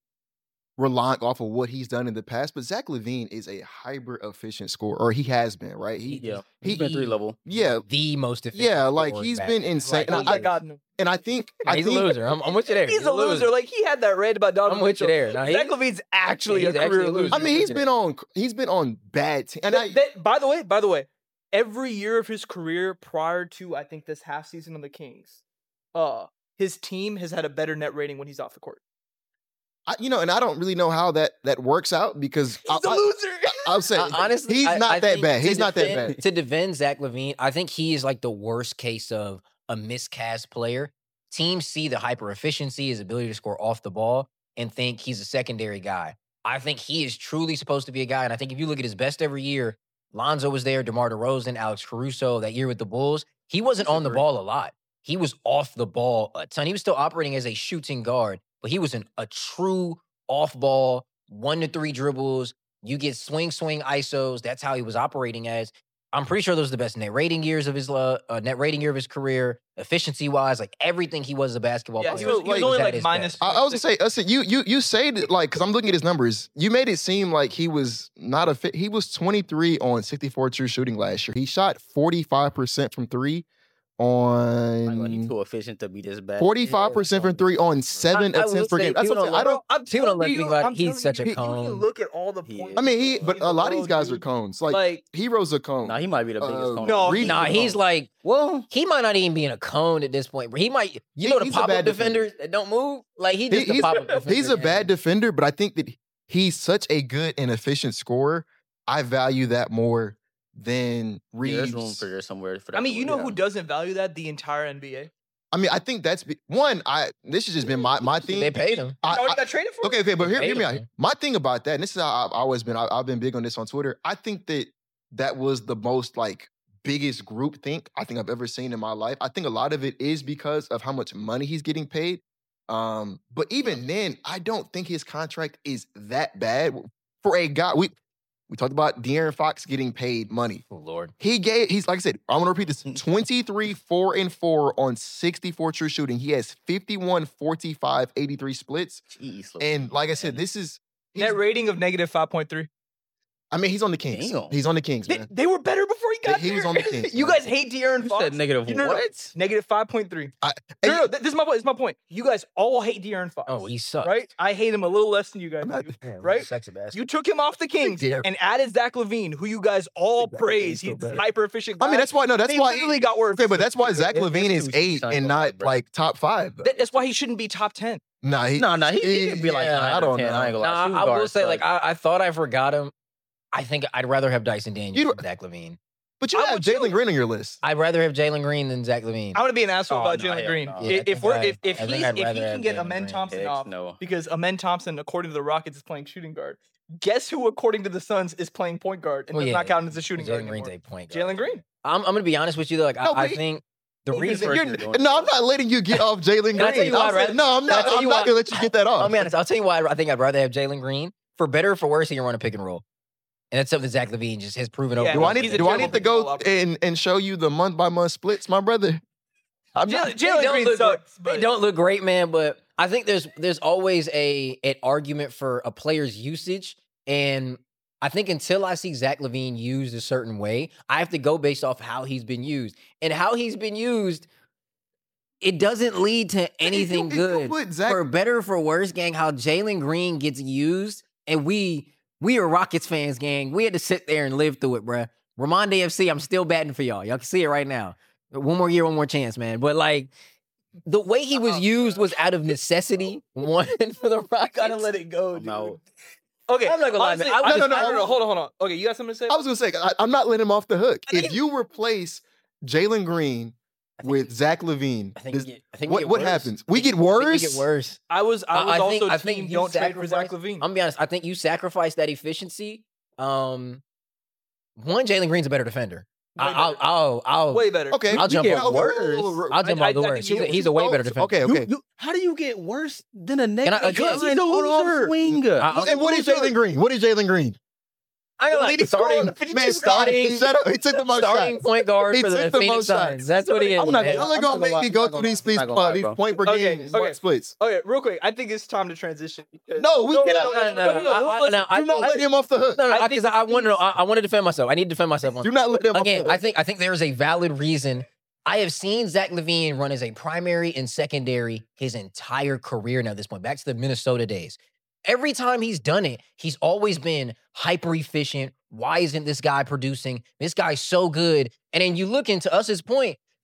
relying off of what he's done in the past. But Zach Levine is a hyper efficient scorer, or he has been, right? He, Yeah. he, He's been three he- level. yeah, The most efficient. yeah, like scorer he's back been then. insane. Like, And Oh I- my he's, God, no. and I think nah, I he's think a loser. I'm, I'm with you there. He's a loser. Like he had that read about Donovan I'm with you Mitchell. there. Nah, Zach he's- Levine's actually he's a actually career a loser. loser. I mean, he's been on he's been on bad teams. And I, That- that- by the way, by the way, every year of his career prior to I think this half season on the Kings, uh, his team has had a better net rating when he's off the court. I, you know, and I don't really know how that that works out because He's I, a loser. I, I'm saying Uh, honestly, he's I- not I that think bad. to He's not that defend- bad. To defend Zach LaVine, I think he is like the worst case of a miscast player. Teams see the hyper efficiency, his ability to score off the ball, and think he's a secondary guy. I think he is truly supposed to be a guy. And I think if you look at his best every year, Lonzo was there, DeMar DeRozan, Alex Caruso, that year with the Bulls, he wasn't on the Disagree. ball a lot. He was off the ball a ton. He was still operating as a shooting guard, but he was an, a true off ball, one to three dribbles. You get swing, swing I S Os. That's how he was operating as. I'm pretty sure those are the best net rating years of his uh, uh, net rating year of his career, efficiency wise, like everything he was as a basketball Yeah, player. he was, he was like, only at like his minus. best. I, I was gonna say, I said, you you you say that like because I'm looking at his numbers. You made it seem like he was not a fit. He was twenty-three on sixty-four true shooting last year. He shot forty-five percent from three I'm like, he's on too efficient to be this bad. forty-five percent from three on seven I- I will attempts per say game. That's people what I'm saying. I don't don't. I'm People don't let telling me you, about- I'm he's telling such a you, you can cone. look at all the He points. is. I mean, he. But he's a lot of these cone, guys are dude. cones. Like, Like, Hero's a cone. Nah, he might be the biggest Uh, cone. no, Reed- Nah, he's like, well, he might not even be in a cone at this point. But he might, you He- know, the he's a pop up bad defender. defenders that don't move. Like he He- just a he's, pop up defender. he's a bad defender, but I think that he's such a good and efficient scorer. I value that more than yeah, there's room Reeves. for there somewhere for that. I mean, you know Yeah. who doesn't value that? The entire N B A. I mean, I think that's be- one. I this has just been my my thing. They paid him. I- You already I- got traded for? Okay, okay, but hear, Paid hear me him, out. man. My thing about that, and this is how I've always been. I, I've been big on this on Twitter. I think that that was the most like biggest group think I think I've ever seen in my life. I think a lot of it is because of how much money he's getting paid. Um, but even then, I don't think his contract is that bad for a guy. We we talked about De'Aaron Fox getting paid money. Oh Lord. He gave, he's like I said, I'm gonna repeat this: twenty-three, four, and four on sixty-four true shooting. He has fifty-one, forty-five, eighty-three splits. Jeez, And like I said, this is he's- Net rating of negative five point three. I mean, he's on the Kings. Damn. He's on the Kings, They, man. they were better before he got He there. was on the Kings, You man. guys hate De'Aaron you Fox. said negative You- no, no, what? Negative five point three. I, No, no, no, th- this is my point. This is my point. You guys all hate De'Aaron Fox. Oh, he sucks. right? I hate him a little less than you guys I'm not- do. Yeah, Right? Sucks a bastard. You took him off the Kings De'Aaron- and added Zach LaVine, who you guys all Zach praise. LaVine's still He's better. hyper efficient. I mean, that's why. No, that's he why. literally got worse. Okay, but that's why Zach It- it's Levine is too eight shiny and about not that, bro. like top five. That- that's why he shouldn't be top ten. Nah, he, No, no, he, he could be like Yeah, nine I or don't ten. know. I ain't gonna lie. Nah, Shooting I will guards say, suck. like, I, I thought I forgot him. I think I'd rather have Dyson Daniels You than don't- Zach LaVine. But you I have would too. Jalen Green on your list. I'd rather have Jalen Green than Zach LaVine. I'm gonna be an asshole Oh, about no, Jalen hell Green. no. Yeah, I if think we're I- if if, I think he's, I'd if rather he can have get Jalen Amen Green. Thompson Heck off no. because Amen Thompson, according to the Rockets, is playing shooting guard. Guess who, according to the Suns, is playing point guard and Well, does yeah, not count as a shooting guard Jalen Green's anymore? a point guard. Jalen Green. I'm, I'm gonna be honest with you though. Like, No, I, I but he- think the You're- reason. first you're- you're doing no, I'm not letting you get off Jalen Can I tell Green. you why I'm I'd saying- rather- no, I'm Can I not. tell I'm you not why- gonna let you get that off. I'll be honest. I'll tell you why I think I'd rather have Jalen Green. For better or for worse, he can run a pick and roll, and that's something Zach LaVine just has proven over. Yeah, Do and I over he's need a do I terrible need to pick and roll go operator. and, and show you the month by month splits, my brother? I'm not, Jalen They Jalen don't Green look sucks. They but- don't look great, man. But I think there's there's always a an argument for a player's usage, and I think until I see Zach LaVine used a certain way, I have to go based off how he's been used and how he's been used. It doesn't lead to anything If you good. put Zach- For better or for worse, gang, how Jalen Green gets used, and we we are Rockets fans, gang. We had to sit there and live through it, bruh. Ramon D F C, I'm still batting for y'all. Y'all can see it right now. One more year, one more chance, man. But like the way he was Oh, used was out of necessity. One for the Rockets. Gotta let it go, I'm dude. out. Okay, I'm not gonna lie, man. honestly, I I, was- no, no, I- no, no, no, hold on, hold on. Okay, you got something to say? I was gonna say I, I'm not letting him off the hook. I think- If you replace Jalen Green I think- with Zach LaVine, I think, does- we get, I think we what get what worse. happens? We I think- get I think worse. we get worse. I was, I I- was I also think- I think team you don't trade for Zach sacrifice- LaVine. I'm gonna be honest. I think you sacrifice that efficiency. Um, one, Jalen Green's a better defender. Way I, I'll, better. I'll, I'll, way better. Okay, I'll we jump get off worse. worse. I'll jump I- off the I worst. think He's a, you- he's a way better defender. Okay, okay. You, you, how do you get worse than a I- negative? again, Because he's he's a an loser. off swinger. I- And what is Jalen Green? What is Jalen Green? I ain't gonna lie, Leading starting, scorer. Man, starting. starting, Shut up. He took the most starting shots. point guard He for the took the Phoenix most Suns. shots. That's what he is. I'm not man. You're only I'm gonna not make gonna me lie. go I'm through not these gonna these, lie. I'm not uh, gonna these lie, point per Okay, game okay. splits. Okay, real quick. I think it's time to transition. Because No, we no, get no, out. no, no, no, no, no, I- I- listen, no, I Do not think- let him off the hook. No, no, I think because I, I want to know. I, I want to defend myself. I need to defend myself. On Do not let him Again, off the I hook. think I think there is a valid reason. I have seen Zach LaVine run as a primary and secondary his entire career now at this point, back to the Minnesota days. Every time he's done it, he's always been hyper efficient. Why isn't this guy producing? This guy's so good. And then you look into Us's point,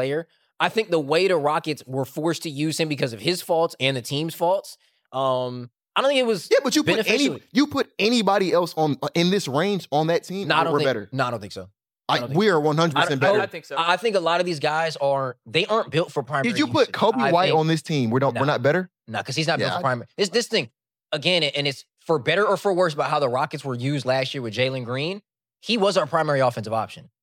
player. I think the way the Rockets were forced to use him because of his faults and the team's faults, um, I don't think it was Yeah, but you put beneficial. any you put anybody else on in this range on that team, No, I don't we're think, better. No, I don't think so. I don't think we are one hundred I, percent don't- I, better. I think so. I think a lot of these guys are they aren't built for primary. Did you put usage. Kobe I White think- on this team? We don't. No. We're not better. No, because he's not built Yeah, for I- primary. This this thing again, and it's for better or for worse about how the Rockets were used last year with Jalen Green. He was our primary offensive option.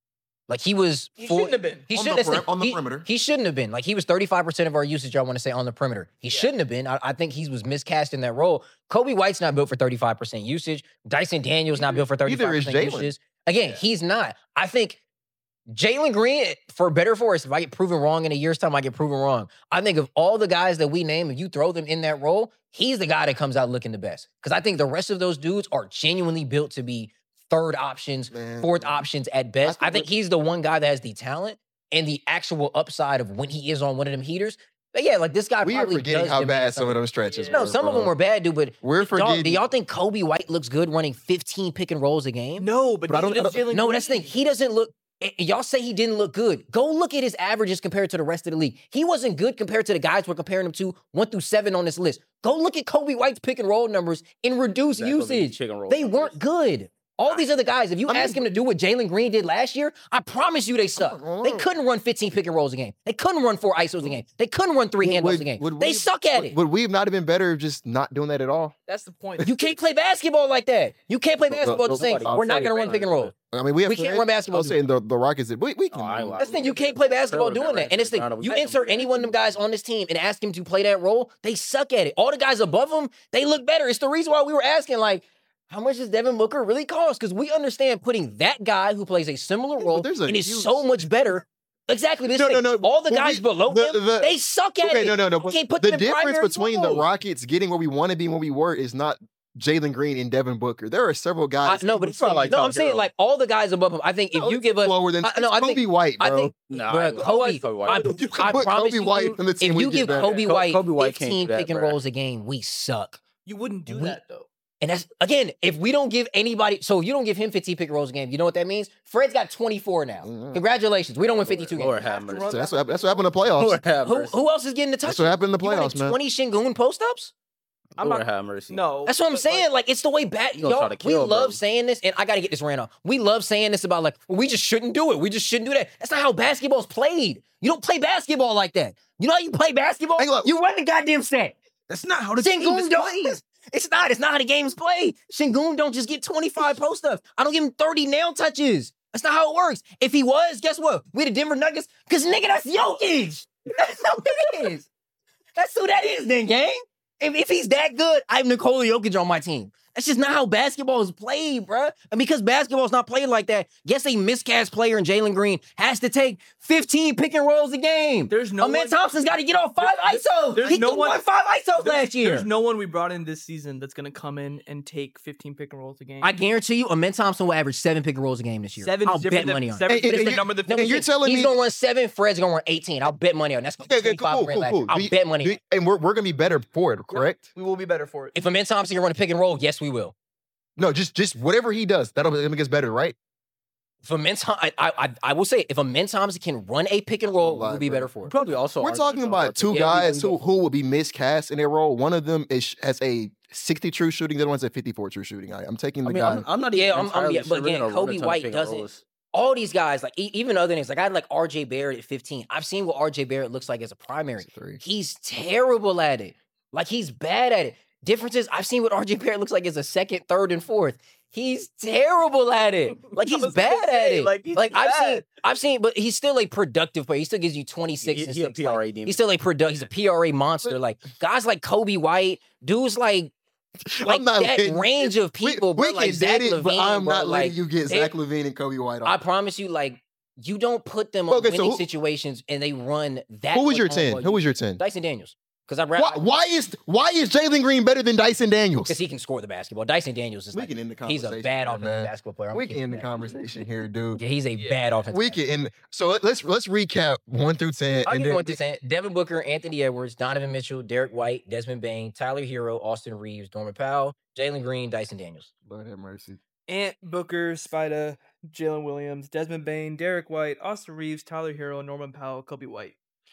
Like he was He full, shouldn't have been. He On should the that's peri- on the he- perimeter. He shouldn't have been. Like he was thirty-five percent of our usage, I want to say, on the perimeter. He Yeah. shouldn't have been. I, I think he was miscast in that role. Kobe White's not built for thirty-five percent usage. Dyson Daniels not built for Neither thirty-five is percent Jalen. usage. Again, Yeah. he's not. I think Jalen Green, for better or for worse, if I get proven wrong in a year's time, I get proven wrong. I think of all the guys that we name, if you throw them in that role, he's the guy that comes out looking the best. Because I think the rest of those dudes are genuinely built to be third options, Man. fourth options at best. I think think that- he's the one guy that has the talent and the actual upside of when he is on one of them heaters. But yeah, like this guy We are probably forgetting does how demand bad some of something. those stretches Yeah. were. No, some of bro. them were bad, dude, but We're y'all, forgetting. do y'all think Kobe White looks good running fifteen pick and rolls a game? No, but, But I don't- neither I does don't- Jalen No, that's the thing. Green. He doesn't look. eh, Y'all say he didn't look good. Go look at his averages compared to the rest of the league. He wasn't good compared to the guys we're comparing him to, one through seven on this list. Go look at Kobe White's pick and roll numbers in reduced Zach LaVine's usage. pick and roll They numbers. weren't good. All these other guys, if you I mean, ask him to do what Jalen Green did last year, I promise you they suck. They couldn't run fifteen pick and rolls a game. They couldn't run four I S Os a game. They couldn't run three handoffs Would- a game. would They we- suck at would- it. Would we have not have been better just not doing that at all? That's the point. You can't play basketball like that. You can't play But- basketball but- just saying, but- we're not going to run pick and roll. I mean, we have We can't run I basketball. was saying the, the Rockets. We, we can. Oh, I ain't That's the thing. You can't play basketball doing that. And it's the you insert any one of them guys on this team and ask him to play that role, they suck at it. All the guys above them, they look better. It's the reason why we were asking, like, how much does Devin Booker really cost? Because we understand putting that guy who plays a similar but role there's a and is huge- so much better. Exactly. This No, thing. no, no. All the Well, guys we- below the- them, the- they suck at Okay, it. no, no, no. You but can't put the them in difference primary between the roles. Rockets getting where we want to be and where we were is not Jalen Green and Devin Booker. There are several I, guys. no, but it's probably like no. top I'm saying hero. like all the guys above him. I think if No, you it's give us, lower than I- no, I Kobe think- White, I bro. think, Nah, Bruh, I- I Kobe, like Kobe White. I, You can I put promise Kobe you, White on the team, if we you get give better. Kobe Co- White Kobe White can't fifteen do that, pick and bruh. rolls a game, we suck. You wouldn't do We- that though. And that's again, if we don't give anybody, so if you don't give him fifteen pick and rolls a game, you know what that means? Fred's got twenty-four now. Mhm. Congratulations, we don't win fifty-two Lord games. have Have to mercy. run So that's what that's what happened in the playoffs. Lord have Who, mercy. who else is getting the touch? That's what happened in the You running playoffs, man. twenty Shingun post ups? I'm Lord not. have mercy. No, That's what I'm but, saying. Like, it's the way back. You gonna try Y'all, to we kill, love bro. saying this, and I gotta get this rant off. We love saying this about like, well, we just shouldn't do it. We just shouldn't do that. That's not how basketball's played. You don't play basketball like that. You know how you play basketball? Hey, look. You run the goddamn set. That's not how the game Shingun is don't. played. It's not. It's not how the game's played. Shingun don't just get twenty-five post ups. I don't give him thirty nail touches. That's not how it works. If he was, guess what? We the Denver Nuggets. Cause nigga, that's Jokic. That's who it is. That's who that is, then, gang. If, if he's that good, I have Nikola Jokic on my team. That's just not how basketball is played, bruh. And because basketball is not played like that, guess a miscast player in Jalen Green has to take fifteen pick and rolls a game. There's no Amen one- Thompson's got to get off five I S Os. there's he no no one- won five I S Os There's, last year. there's no one we brought in this season that's gonna come in and take fifteen pick and rolls a game. I guarantee you, Amen Thompson will average seven pick and rolls a game this year. Seven I'll is different bet than, money on it. seven Hey, is hey, different hey, number than No, and fifteen. you're telling he's me- gonna run seven. Fred's gonna run eighteen. I'll bet money on it. That's Okay, okay, twenty-five cool, Fred cool, last cool. year. I'll Do you- bet money. do you- and we're, we're gonna be better for it, correct? We will be better for it. If Amen Thompson can run a pick and roll, yes, we will. No, just just whatever he does, that'll make us better, right? If Amen Thom- I, I, I, I will say, if Amen Thompson can run a pick and roll, Lie, we'll be bro. better for it. Probably also. We're aren't talking just about two Yeah, we guys gonna who, go. who will be miscast in their role. One of them is has a sixty true shooting. The other one's a fifty-four true shooting. I, I'm taking the I mean, guy. I'm, I'm not Yeah, even. I'm- I'm- entirely yeah, sure but we're again, gonna run a Kobe ton of White pick and doesn't- rolls. All these guys, like e- even other names, like I had like R J Barrett at fifteen. I've seen what R J Barrett looks like as a primary. It's a three. He's terrible at it. Like he's bad at it. Difference is, I've seen what R J Barrett looks like as a second, third, and fourth. He's terrible at it. Like I he's was gonna bad at say, it. like, he's I've bad. seen, I've seen, but he's still a productive player. He still gives you twenty-six He, and he a six. P R A Like, demon. he's still a product. He's a P R A monster. Like guys like Kobe White, dudes like like I'm not that letting- range of We- people. we, bro, like can Zach date it, but LaVine, I'm bro, not like, letting you get they- Zach LaVine and Kobe White off. I promise you, like you don't put them on Okay, so winning who- situations and they run that. Who was much your on ten? ball. Who was your ten? Dyson Daniels? Because I Why, rap why is why is Jalen Green better than Dyson Daniels? because he can score the basketball. Dyson Daniels is We like can end the he's conversation. a bad here, offensive man. basketball player. I'm We kidding, can end the man. conversation here, dude. Yeah, he's a Yeah. bad offensive. We can end. So let- let's let's recap one through ten. I'll and give you then one through ten. Devin Booker, Anthony Edwards, Donovan Mitchell, Derek White, Desmond Bain, Tyler Hero, Austin Reeves, Norman Powell, Jalen Green, Dyson Daniels. Lord have mercy. Ant, Booker, Spida, Jalen Williams, Desmond Bain, Derek White, Austin Reeves, Tyler Hero, Norman Powell, Kobe White.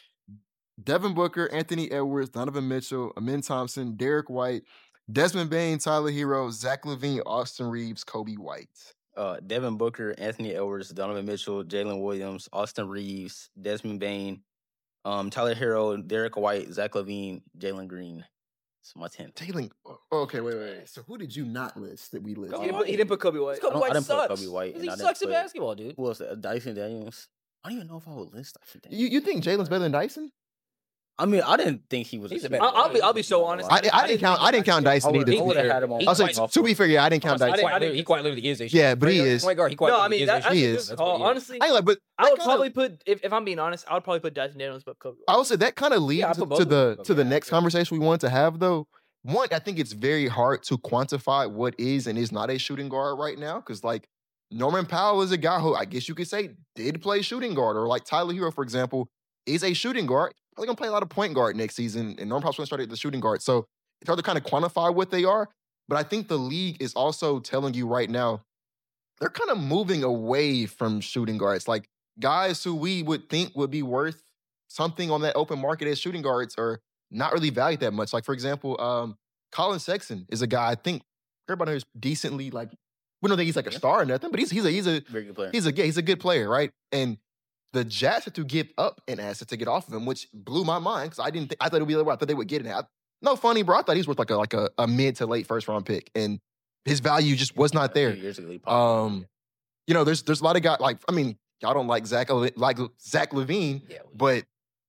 Devin Booker, Anthony Edwards, Donovan Mitchell, Amin Thompson, Derek White, Desmond Bain, Tyler Hero, Zach LaVine, Austin Reeves, Kobe White. Uh, Devin Booker, Anthony Edwards, Donovan Mitchell, Jalen Williams, Austin Reeves, Desmond Bain, um, Tyler Hero, Derek White, Zach LaVine, Jalen Green. It's my tenth. Jalen. Oh, okay, wait, wait, wait. So who did you not list that we He listed? Kobe didn't, White. put, he didn't put Kobe White. Kobe I don't- I White didn't put sucks. Kobe White, 'Cause and He I didn't sucks at put- basketball, dude. Who else? Uh, Dyson Daniels. I don't even know if I would list Dyson Daniels. You you think Jalen's better than Dyson? I mean, I didn't think he was. He's a shooter. better I'll, I'll be I'll be so honest. I, I didn't count. I didn't count Dyson I would- either. I would have had him on. He I'll say quite- to be fair, yeah, I didn't count I Dyson. didn't- I Quite literally- he quite literally is a shooter. Yeah, but he Point guard- is. Point guard, he quite No, I literally mean is that, a that's He a is. good That's what call. he is. Honestly, I ain't like, but I that would kinda- probably put if, if I'm being honest, I would probably put Dyson Daniels above Kobe. I would say that kind of leads Yeah, I put both to of them the up, to the yeah. next conversation we want to have though. One, I think it's very hard to quantify what is and is not a shooting guard right now because like Norman Powell is a guy who I guess you could say did play shooting guard, or like Tyler Hero, for example, is a shooting guard. Probably gonna play a lot of point guard next season, and Norman Powell's gonna start at the shooting guard. So it's hard to kind of quantify what they are. But I think the league is also telling you right now they're kind of moving away from shooting guards. Like guys who we would think would be worth something on that open market as shooting guards are not really valued that much. Like, for example, um, Colin Sexton is a guy I think everybody is decently like, we don't think he's like a Yeah. star or nothing, but he's he's a he's a Very good player. he's a yeah, he's a good player, right? And the Jazz had to give up an asset to get off of him, which blew my mind because I didn't think I thought it would be the other way. I thought they would get it. I- No funny, bro. I thought he was worth like a like a, a mid to late first round pick, and his value just was not A few there. Years ago, he probably- Um, you know, there's there's a lot of guys like I mean, y'all don't like Zach Le- like Zach Levine, Yeah, but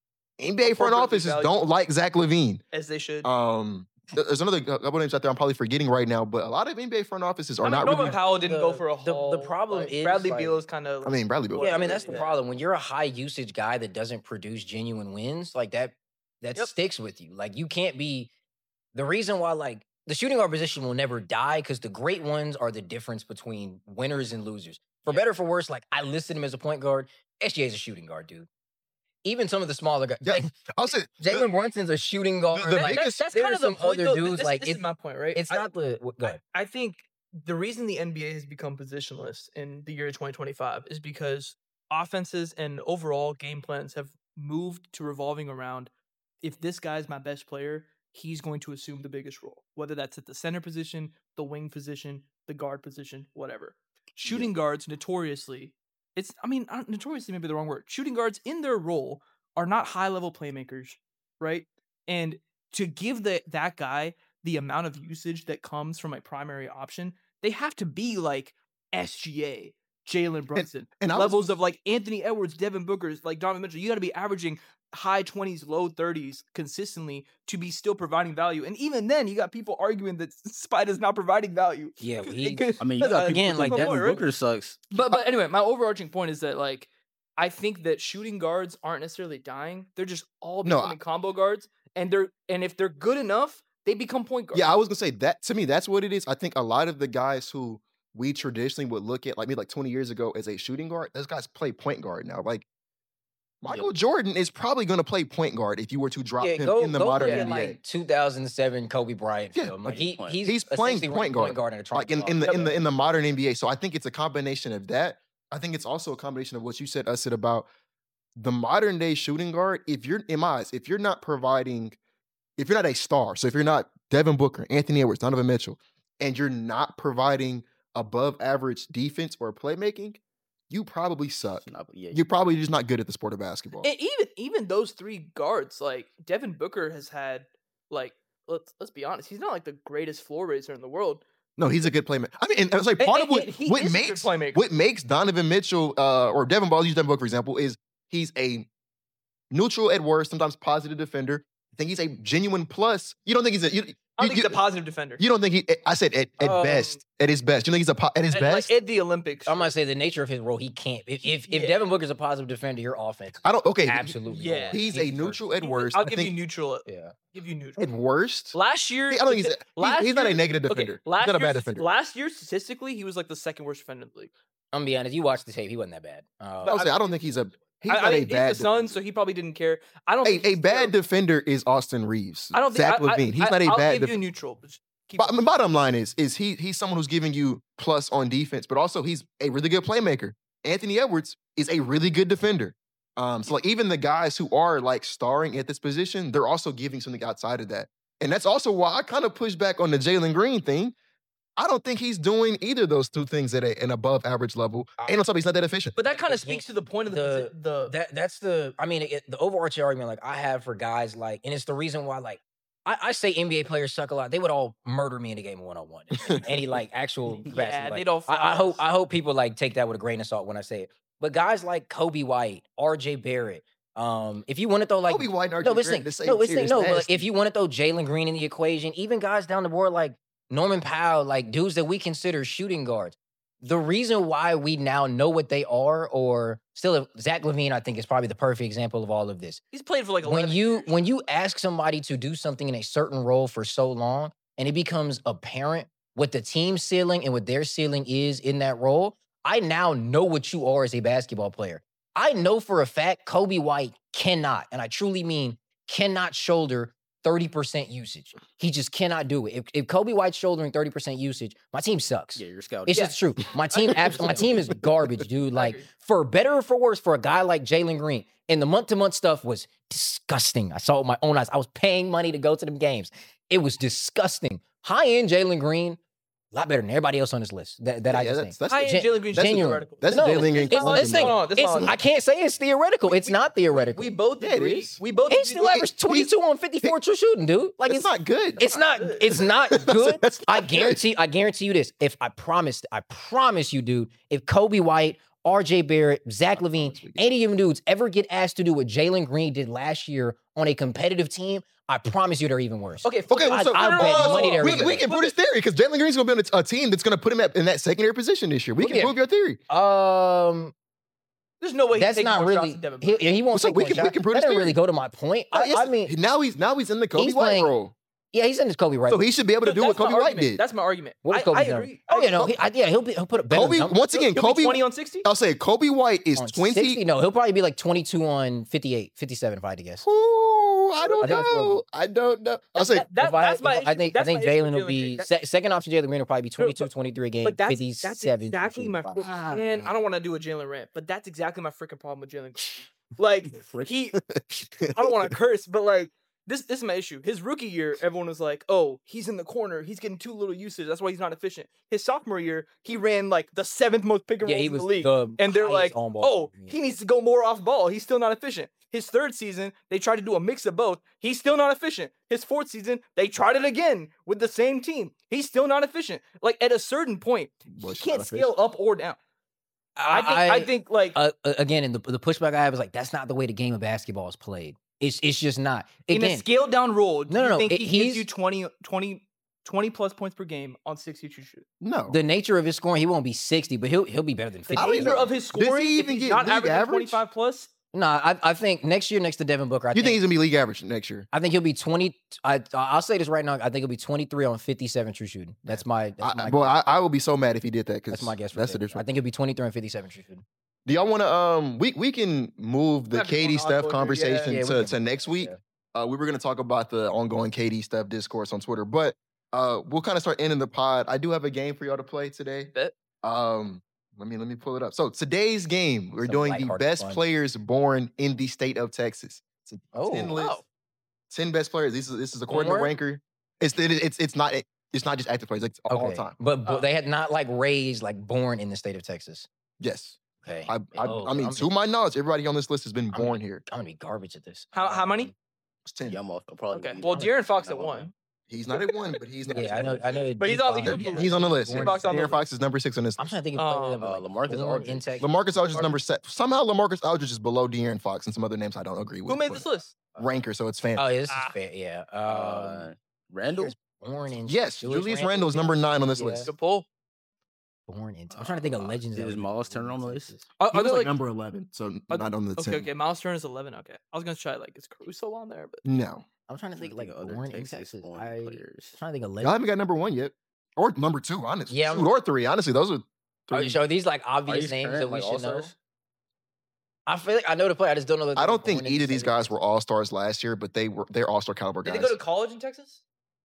N B A front Appropriately offices valued. don't like Zach Levine. as they should. Um, there- there's another couple names out there I'm probably forgetting right now, but a lot of N B A front offices are I mean, not Norman really. Powell didn't go the- for a the- the haul. problem Like, is, Bradley like- Beal is kind of. I mean, Bradley Beal. Yeah, I mean that's the Yeah. problem. When you're a high usage guy that doesn't produce genuine wins, like that, that Yep. sticks with you. Like you can't be. The reason why, like the shooting guard position will never die, because the great ones are the difference between winners and losers. For better or for worse, like I listed him as a point guard. S G A is a shooting guard, dude. Even some of the smaller guys, Yeah, like, I'll say Jalen Brunson's a shooting guard. the like, biggest- that's there kind are of the some point, other though. dudes. This, like this it's is my point, right? it's I- not the. what- Go ahead. I think the reason the N B A has become positionless in the year twenty twenty-five is because offenses and overall game plans have moved to revolving around if this guy's my best player, he's going to assume the biggest role, whether that's at the center position, the wing position, the guard position, whatever. Shooting guards notoriously, it's, I mean, uh, notoriously may be the wrong word. Shooting guards in their role are not high level playmakers, right? And to give the, that guy the amount of usage that comes from a primary option, they have to be like S G A, Jalen Brunson, and I was- levels of like Anthony Edwards, Devin Booker's, like Donovan Mitchell. You got to be averaging high twenties, low thirties consistently to be still providing value. And even then, you got people arguing that Spider's not providing value. Yeah, It he- could- I mean, you uh, got again, people like like Devin Devin Booker- Booker sucks. But but anyway, my overarching point is that like I think that shooting guards aren't necessarily dying. They're just all No, becoming combo guards, and they're and if they're good enough, they become point guards. Yeah, I was gonna say that to me, that's what it is. I think a lot of the guys who we traditionally would look at, like maybe like twenty years ago, as a shooting guard, those guys play point guard now. Like Michael Jordan is probably gonna play point guard if you were to drop Yeah, him go, in the go modern look at, N B A. like two thousand seven Kobe Bryant Yeah, film. like, Like he, point. he's He's playing essentially point running guard. in a like in, trunk in the ball. in the in the modern N B A. So I think it's a combination of that. I think it's also a combination of what you said, Usset, about the modern day shooting guard. If you're in my eyes, if you're not providing, if you're not a star, so if you're not Devin Booker, Anthony Edwards, Donovan Mitchell, and you're not providing above average defense or playmaking, you probably suck. It's not- yeah, You're probably just not good at the sport of basketball. And even even those three guards, like Devin Booker has had like let's let's be honest, he's not like the greatest floor raiser in the world. No, he's a good playmaker. I mean, and I was like, And- part and- of what, and he what is a good makes playmaker. what makes Donovan Mitchell uh, or Devin Ball, use Devin Booker for example, is he's a neutral at worst, sometimes positive defender. I think he's a genuine plus. You don't think he's a you, I you, think he's you- a positive defender. you don't think he? I said at, at Um, best, at his best. You think he's a po- at his At, best? like, at the Olympics. I'm gonna say the nature of his role, he can't. If if, if Yeah. Devin Booker's a positive defender, your offense I don't. Okay, absolutely. Yeah. wrong. he's a neutral at He- worst. I'll I give think you neutral. Yeah. Give you neutral. at worst. Last year, I don't think he's. sti- he- last he's not a year- negative okay, defender. last he's not a year, bad st- defender. Last year, statistically, he was like the second worst defender in the league. I'm gonna be honest. You watch the tape, he wasn't that bad. Uh, I, was I- saying, I don't think he's a. He's I, not I mean, a he's bad. the Suns, defender. so he probably didn't care. I don't. A, think a he's bad terrible. defender is Austin Reeves. I don't think Zach I, I- Levine. He's I, not a I'll bad give defender. you neutral. but just keep But, I mean, bottom line is, is he he's someone who's giving you plus on defense, but also he's a really good playmaker. Anthony Edwards is a really good defender. Um, so like even the guys who are like starring at this position, they're also giving something outside of that. And that's also why I kind of push back on the Jalen Green thing. I don't think he's doing either of those two things at a, an above average level. And on top, he's not that efficient. But that kind of Again, speaks to the point of the the- the, that that's the. I mean, it, the overarching argument like I have for guys like, and it's the reason why like I, I say N B A players suck a lot. They would all murder me in a game of one on one. Any like actual Yeah, capacity. Like, they'd all I, I fry hope us. I hope people like take that with a grain of salt when I say it. But guys like Kobe White, R J Barrett, um, if you want to throw like Kobe White and R J no, but Barrett in the think, same no, but tier think, is no, but like, nasty. if you want to throw Jalen Green in the equation, even guys down the board like Norman Powell, like dudes that we consider shooting guards. The reason why we now know what they are, or still Zach LaVine, I think is probably the perfect example of all of this. He's played for like When eleven you years. when you ask somebody to do something in a certain role for so long, and it becomes apparent what the team ceiling and what their ceiling is in that role, I now know what you are as a basketball player. I know for a fact Kobe White cannot, and I truly mean cannot shoulder thirty percent usage. He just cannot do it. If, if Kobe White's shouldering thirty percent usage, my team sucks. Yeah, you're scouting. It's just true. My team, abs- my team is garbage, dude. I Like, agree. for better or for worse, for a guy like Jalen Green, and the month-to-month stuff was disgusting. I saw it with my own eyes. I was paying money to go to them games. It was disgusting. High-end Jalen Green, a lot better than everybody else on this list that, that I Yeah, just that's, named. that's, High the- end gen- Jalen Green's that's- just genuine. theoretical. that's No, the Jalen Green It's, quantum, it's, though. Hold on, this it's- hold on. I can't say it's theoretical. It's not theoretical. We both Yeah, it agree. is. We both he agree. still averaged twenty-two on fifty-four true shooting, dude. Like, it's it's, not good. It's not. It's not good. That's I not guarantee. I guarantee you this. If I promise, I promise you, dude. If Kobe White, R J Barrett, Zach Levine, promise we can. any of them dudes ever get asked to do what Jalen Green did last year on a competitive team, I promise you they're even worse. Okay, Okay, I- so I no, bet no, no, money there we, is. we can put his theory because Jalen Green's going to be on a, a team that's going to put him at, in that secondary position this year. We Well, can yeah. prove your theory. Um, There's no way that's he's not more shots really. than Devin He, Booker. he won't So take we more can- we shots. can prove That his doesn't really theory. go to my point. Oh, I, yes, I mean, now he's now he's in the Kobe he's White playing- role, yeah, he's in his Kobe right. so he should be able to So do what that's my Kobe White argument. did. That's my argument. What I, is Kobe I done? agree. Oh, you know, he, I, yeah, he'll be. He'll put a better Kobe number. once again, He'll be Kobe. twenty on sixty. I'll say Kobe White is On twenty. sixty? No, he'll probably be like twenty-two on fifty-eight, fifty-seven if I had to guess. Ooh, I don't I think it's know. Kobe. I don't know. I'll say That- that- If I, that's my if I issue. think I That's think my issue Jalen with will Jalen be Green. That- se- second option. Jalen Green will probably be but- twenty-two, twenty-three a game, But that's, that's fifty-seven. exactly my fifty-five. freaking, man. I don't want to do a Jalen rant, but that's exactly my freaking problem with Jalen. Like he, I don't want to curse, but like this, this is my issue. His rookie year, everyone was like, "Oh, he's in the corner. He's getting too little usage. That's why he's not efficient." His sophomore year, he ran like the seventh most pick and Yeah, rolls he in was the league, the and they're like, highest on-ball "Oh, player. he needs to go more off ball. He's still not efficient." His third season, they tried to do a mix of both. He's still not efficient. His fourth season, they tried it again with the same team. He's still not efficient. Like at a certain point, he Bush can't not scale up or down. I think. I, think like uh, uh, again, and the the pushback I have is like that's not the way the game of basketball is played. It's it's just not. in a Again, scaled down role, do No, you no, no, think it- he he's- gives you twenty, twenty, twenty plus points per game on sixty true shoot? no. the nature of his scoring, he won't be sixty, but he'll he'll be better than The fifty. I don't nature know. of his Does he scoring, if even he's get not league averaging average? twenty-five plus, No, I I think next year next to Devin Booker, I you think, think he's gonna be league average next year? I think he'll be twenty. I I'll say this right now. I think he'll be twenty-three on fifty-seven true shooting. That's my that's I, my boy, I, I will be so mad if he did that because that's my guess. That's the right there. I difference. think he'll be twenty-three on fifty-seven true shooting. Do y'all want to? Um, we we can move the That'd be K D on Steph Osborne, yeah. conversation Yeah, we to, can to move next that, week. yeah. Uh, we were going to talk about the ongoing K D Steph discourse on Twitter, but uh, we'll kind of start ending the pod. I do have a game for y'all to play today. Bet. Um, let me let me pull it up. So today's game, we're Some doing the lighthearted best fun. players born in the state of Texas. It's a Oh, ten list, wow. ten best players. This is this is according to Born? Ranker. It's it, it's it's not it's not just active players. It's all Okay, time. but, but Oh. they had not like raised like born in the state of Texas. Yes, Okay, I I, Oh, I mean I'm to my knowledge, everybody on this list has been I'm- born here. I'm gonna be garbage at this. How- how many? It's ten. Yeah, I'm off. I'll probably Okay. leave Well, it. De'Aaron Fox Not at one. one. He's not at one, but he's not. Yeah, I know. I know. But he's on the- De'Aaron he's- Fox. He's on the list. Born Fox on the De'Aaron list. Fox is number six on this I'm list. trying to think of Uh, players that were, uh, like, LaMarcus born Aldridge. in Texas. LaMarcus Aldridge is number seven. Somehow LaMarcus Aldridge is below De'Aaron Fox and some other names I don't agree with. Who made but this list? Ranker, so it's fan. Oh, yeah, this is Ah. fair. Yeah. Um, Uh, Randall. born in Yes, Julius Randle is yeah. number nine on this Yeah. list. Good pull. Born in. I'm trying to think of Uh, legends. that is were Miles born Turner in on the list? Texas. Are, He are was there like like number eleven, so are- not on the okay, ten. okay. Miles Turner's eleven. Okay, I was gonna try like is Caruso on there, but No, I'm trying to think like other born in Texas Texas. born I, I'm players. trying to think of y'all legends. haven't got number one yet, or number two, honestly. Yeah, Shoot, I'm- or three. Honestly, those are Are, three. so are these like Are obvious these names current, that we like, should know? all-stars? I feel like I know the play. I just don't know. That I they were don't think born in either the of these state of guys were all stars last year, but they were they're all star caliber did guys. they go to college in Texas?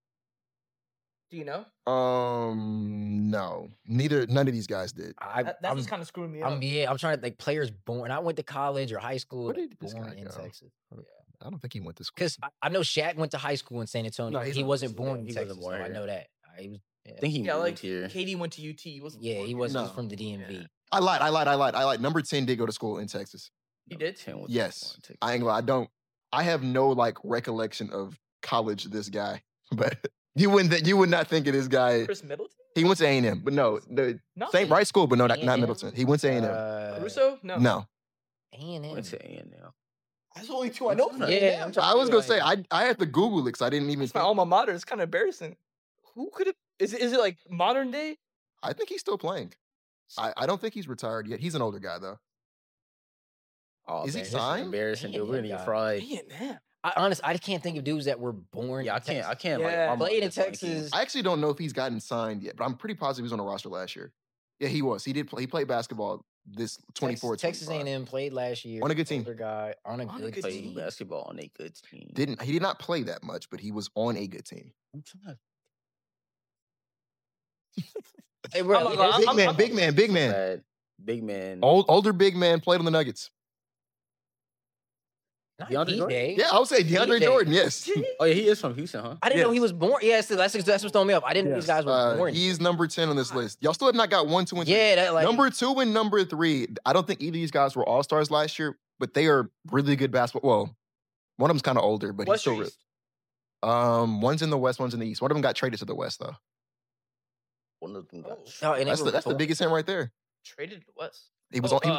Do you know? um, no, neither none of these guys did. I, That, that's I'm, just kind of screwing me up. I'm yeah. I'm trying to think players born. I went to college or high school. Where did this born guy in go? Texas. I don't think he went to school. Because I, I know Shaq went to high school in San Antonio. No, he's he not. wasn't Yeah, born in he wasn't Texas. born so I here. know that. I, he was, yeah. I think he yeah, moved like here. K D went to U T. He wasn't. yeah, born he here. was No. just from the D M V. Yeah. I lied. I lied. I lied. I lied. Number ten did go to school in Texas. He did? ten was Yes, born in Texas. I ain't gonna lie. I don't. I have no like recollection of college this guy, but you wouldn't you would not think of this guy. Chris Middleton? He went to A and M, but no, the Not same right school, but no, not, not A and M? Middleton. He went to A and M. Uh, Caruso? No. No, A and M. Went to A and M. That's the only two I know. from Yeah, A and M. I'm trying I was to gonna think, say like- I I had to Google it because I didn't even. It's my Think, alma mater. It's kind of embarrassing. Who could have? Is it, is it like modern day? I think he's still playing. I, I don't think he's retired yet. He's an older guy though. Oh, Is he man, this is signed? embarrassing, dude. We're gonna A and M get guy. fried. A and M. I honest, I can't think of dudes that were born. Yeah, I in can't. I Texas. can't. Like, Yeah. my mind Played in is blanking. Texas. I actually don't know if he's gotten signed yet, but I'm pretty positive he was on the roster last year. Yeah, he was. He did. Play, he played basketball this twenty-four. Texas, Texas A and twenty-five. M played last year. On a good team. Older guy on a On a good, good Played team. basketball on a good team. Didn't he did not play that much, but he was on a good team. I'm trying to- Hey, bro, I'm not it- gonna- it's- Big I'm- man, I'm- big man, big man. Bad. Big man. Old older big man played on the Nuggets. not DeAndre D-Day. Jordan? Yeah, I would say DeAndre D-Day. Jordan. Yes. Oh yeah, he is from Houston, huh? I didn't know he Yes. was born. Yes, that's that's what's throwing me up. I didn't know these guys were Uh, born. he's number ten on this list. Y'all still have not got one, two, and three. yeah, that like Number two and number three. I don't think either of these guys were all stars last year, but they are really good basketball. Well, one of them's kind of older, but he's West still or really. East? Um, one's in the West, one's in the East. One of them got traded to the West, though. One of them got. Oh. Oh, and they That's the were that's the born- biggest hint right there. Traded to West. He was Oh, on. He,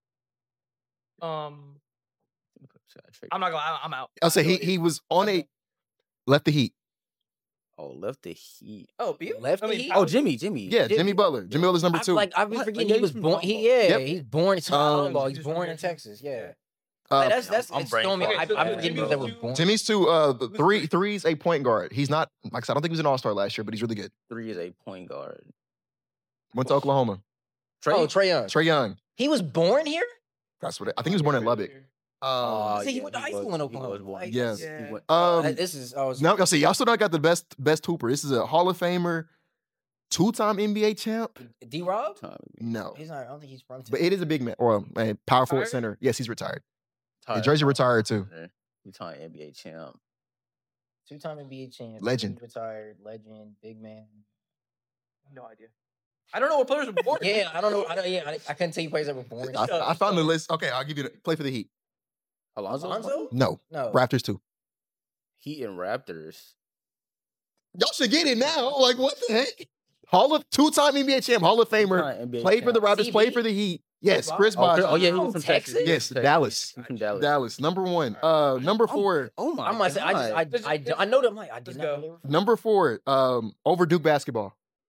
uh, um, Trade- I'm not gonna. I- I'm out. I'll say I he feel he like- was on a left the Heat. Oh, left the Heat. Oh, Beal? Left I the mean, Heat? I Oh, was- Jimmy, Jimmy. Yeah, Jimmy Butler. Jimmy Butler's number I, two. like I've been What? forgetting Yeah, he was he's from born. He, Toronto. yeah, Yep. he's born. It's Um, um, he's he's born from in Texas. Yeah, Uh, Like, that's that's I'm it's brain throwing me. fart. I, Okay, so I'm uh, forgetting Jimmy's that were two- born. Jimmy's two. Uh, the Who's three three? three's a point guard. He's not like I said. I don't think he was an All Star last year, but he's really good. Three is a point guard. Went to Oklahoma. Trey. Oh, Trae Young. Trey Young. He was born here. That's what it, I think he was born in Lubbock. Oh, Um, See, he went to high was- school in he Oklahoma. was born- Like, yes. Yeah. He went- Uh, um, this is. I was. now, see, y'all still not got the best best hooper. This is a Hall of Famer, two time N B A champ. D Rob. Time. No, He's not. I don't think he's from. but it is a big man or a power forward Retired? center. Yes, he's retired. Tired. Jersey retired too. Two-time N B A champ. Two-time N B A champ. Legend. Retired. Legend. Big man. No idea. I don't know what players were born. Yeah, I don't know. I don't. Yeah, I, I couldn't tell you players that were born. I, I found the list. Okay, I'll give you the play for the Heat. Alonzo. Alonzo? No, No. Raptors too. Heat and Raptors. Y'all should get it now. Like what the heck? Hall of two time N B A champ, Hall of Famer. Two-time N B A Played for the champ. Raptors. C B? Played for the Heat. Yes, Chris Oh, Bosh. Chris- oh yeah, he Wow, was from Texas? Texas. Yes, Texas. Dallas. He's from Dallas. Dallas, number one. Uh, number four. Oh my. I might say. I just. I. Let's- I, I, I know them. Like I did let's not go. know they were from. Number four. Um, over Duke basketball.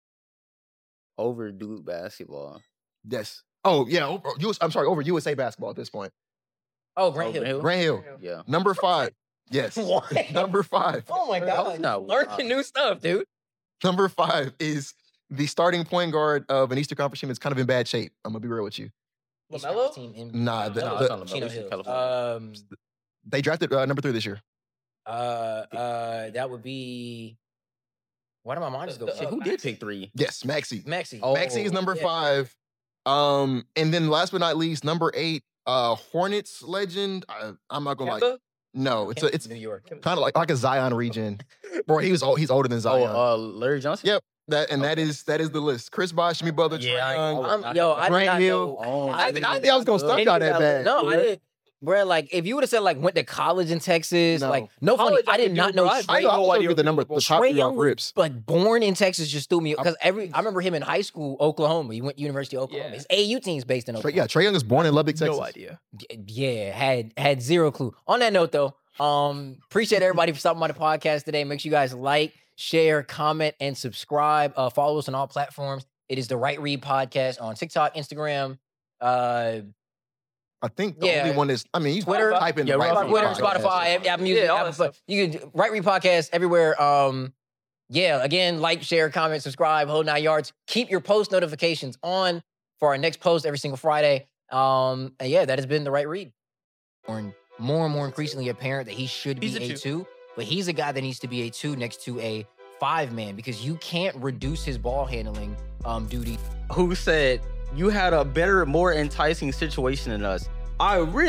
Over Duke basketball. Yes. Oh yeah. Over, U S, I'm sorry. Over U S A basketball at this point. Oh, Grant Oh, Hill. Grant Hill. Yeah. Number five. Yes. What? Number five. Oh my god! No, Learning new stuff, dude. Number five is the starting point guard of an Eastern Conference team that's kind of in bad shape. I'm gonna be real with you. LaMelo? Team in- Nah, the- No, the- it's not LaMelo. Chino He's from Hills. California. Um, They drafted uh, number three this year. uh, uh, that would be. Why did my mind just go? The- blank? Shit, who did pick three? Yes, Maxi. Maxi. Oh, Maxi is number yeah. five. Um, and then last but not least, number eight, uh, Hornets legend. I, I'm not gonna like. Kemba? No, it's a, it's New York. kind of like like a Zion region. Bro, he was old, he's older than Oh, Zion. uh, Larry Johnson. Yep. That and that is that is the list. Chris Bosh, Jimmy Butler, Trae Yeah, I- Young. I- I'm, yo, I did Grant not Hill. know. Oh, I, I, did think I was gonna start y'all that bad. No, I did. Bro, like if you would have said like went to college in Texas, No. like no funny, College, I I did could not do, know. bro. I Trae I know. I no was idea get the number, the what top Trae three Young off was rips. like born in Texas just threw me because every I remember him in high school, Oklahoma. He went to University of Oklahoma. Yeah. His A U team's based in Trey, Oklahoma. yeah, Trae Young is born in Lubbock, Texas. No idea. Y- Yeah, had had zero clue. On that note, though, um, appreciate everybody for stopping by the podcast today. Make sure you guys like, share, comment, and subscribe. Uh, follow us on all platforms. It is the Right Read Podcast on TikTok, Instagram, uh, I think the Yeah. only one is. I mean, you Twitter. type in Yeah, the right Spotify, Read Twitter, Podcast. Spotify, Apple Music, Yeah, all Apple that Play. stuff. You can Right Read Podcast everywhere. Um, yeah, again, like, share, comment, subscribe, whole nine yards. Keep your post notifications on for our next post every single Friday. Um, and yeah, that has been the Right Read. More more and more increasingly apparent that he should He's be a a two. two, but he's a guy that needs to be a two next to a five man because you can't reduce his ball handling um duty. Who said you had a better, more enticing situation than us? I really.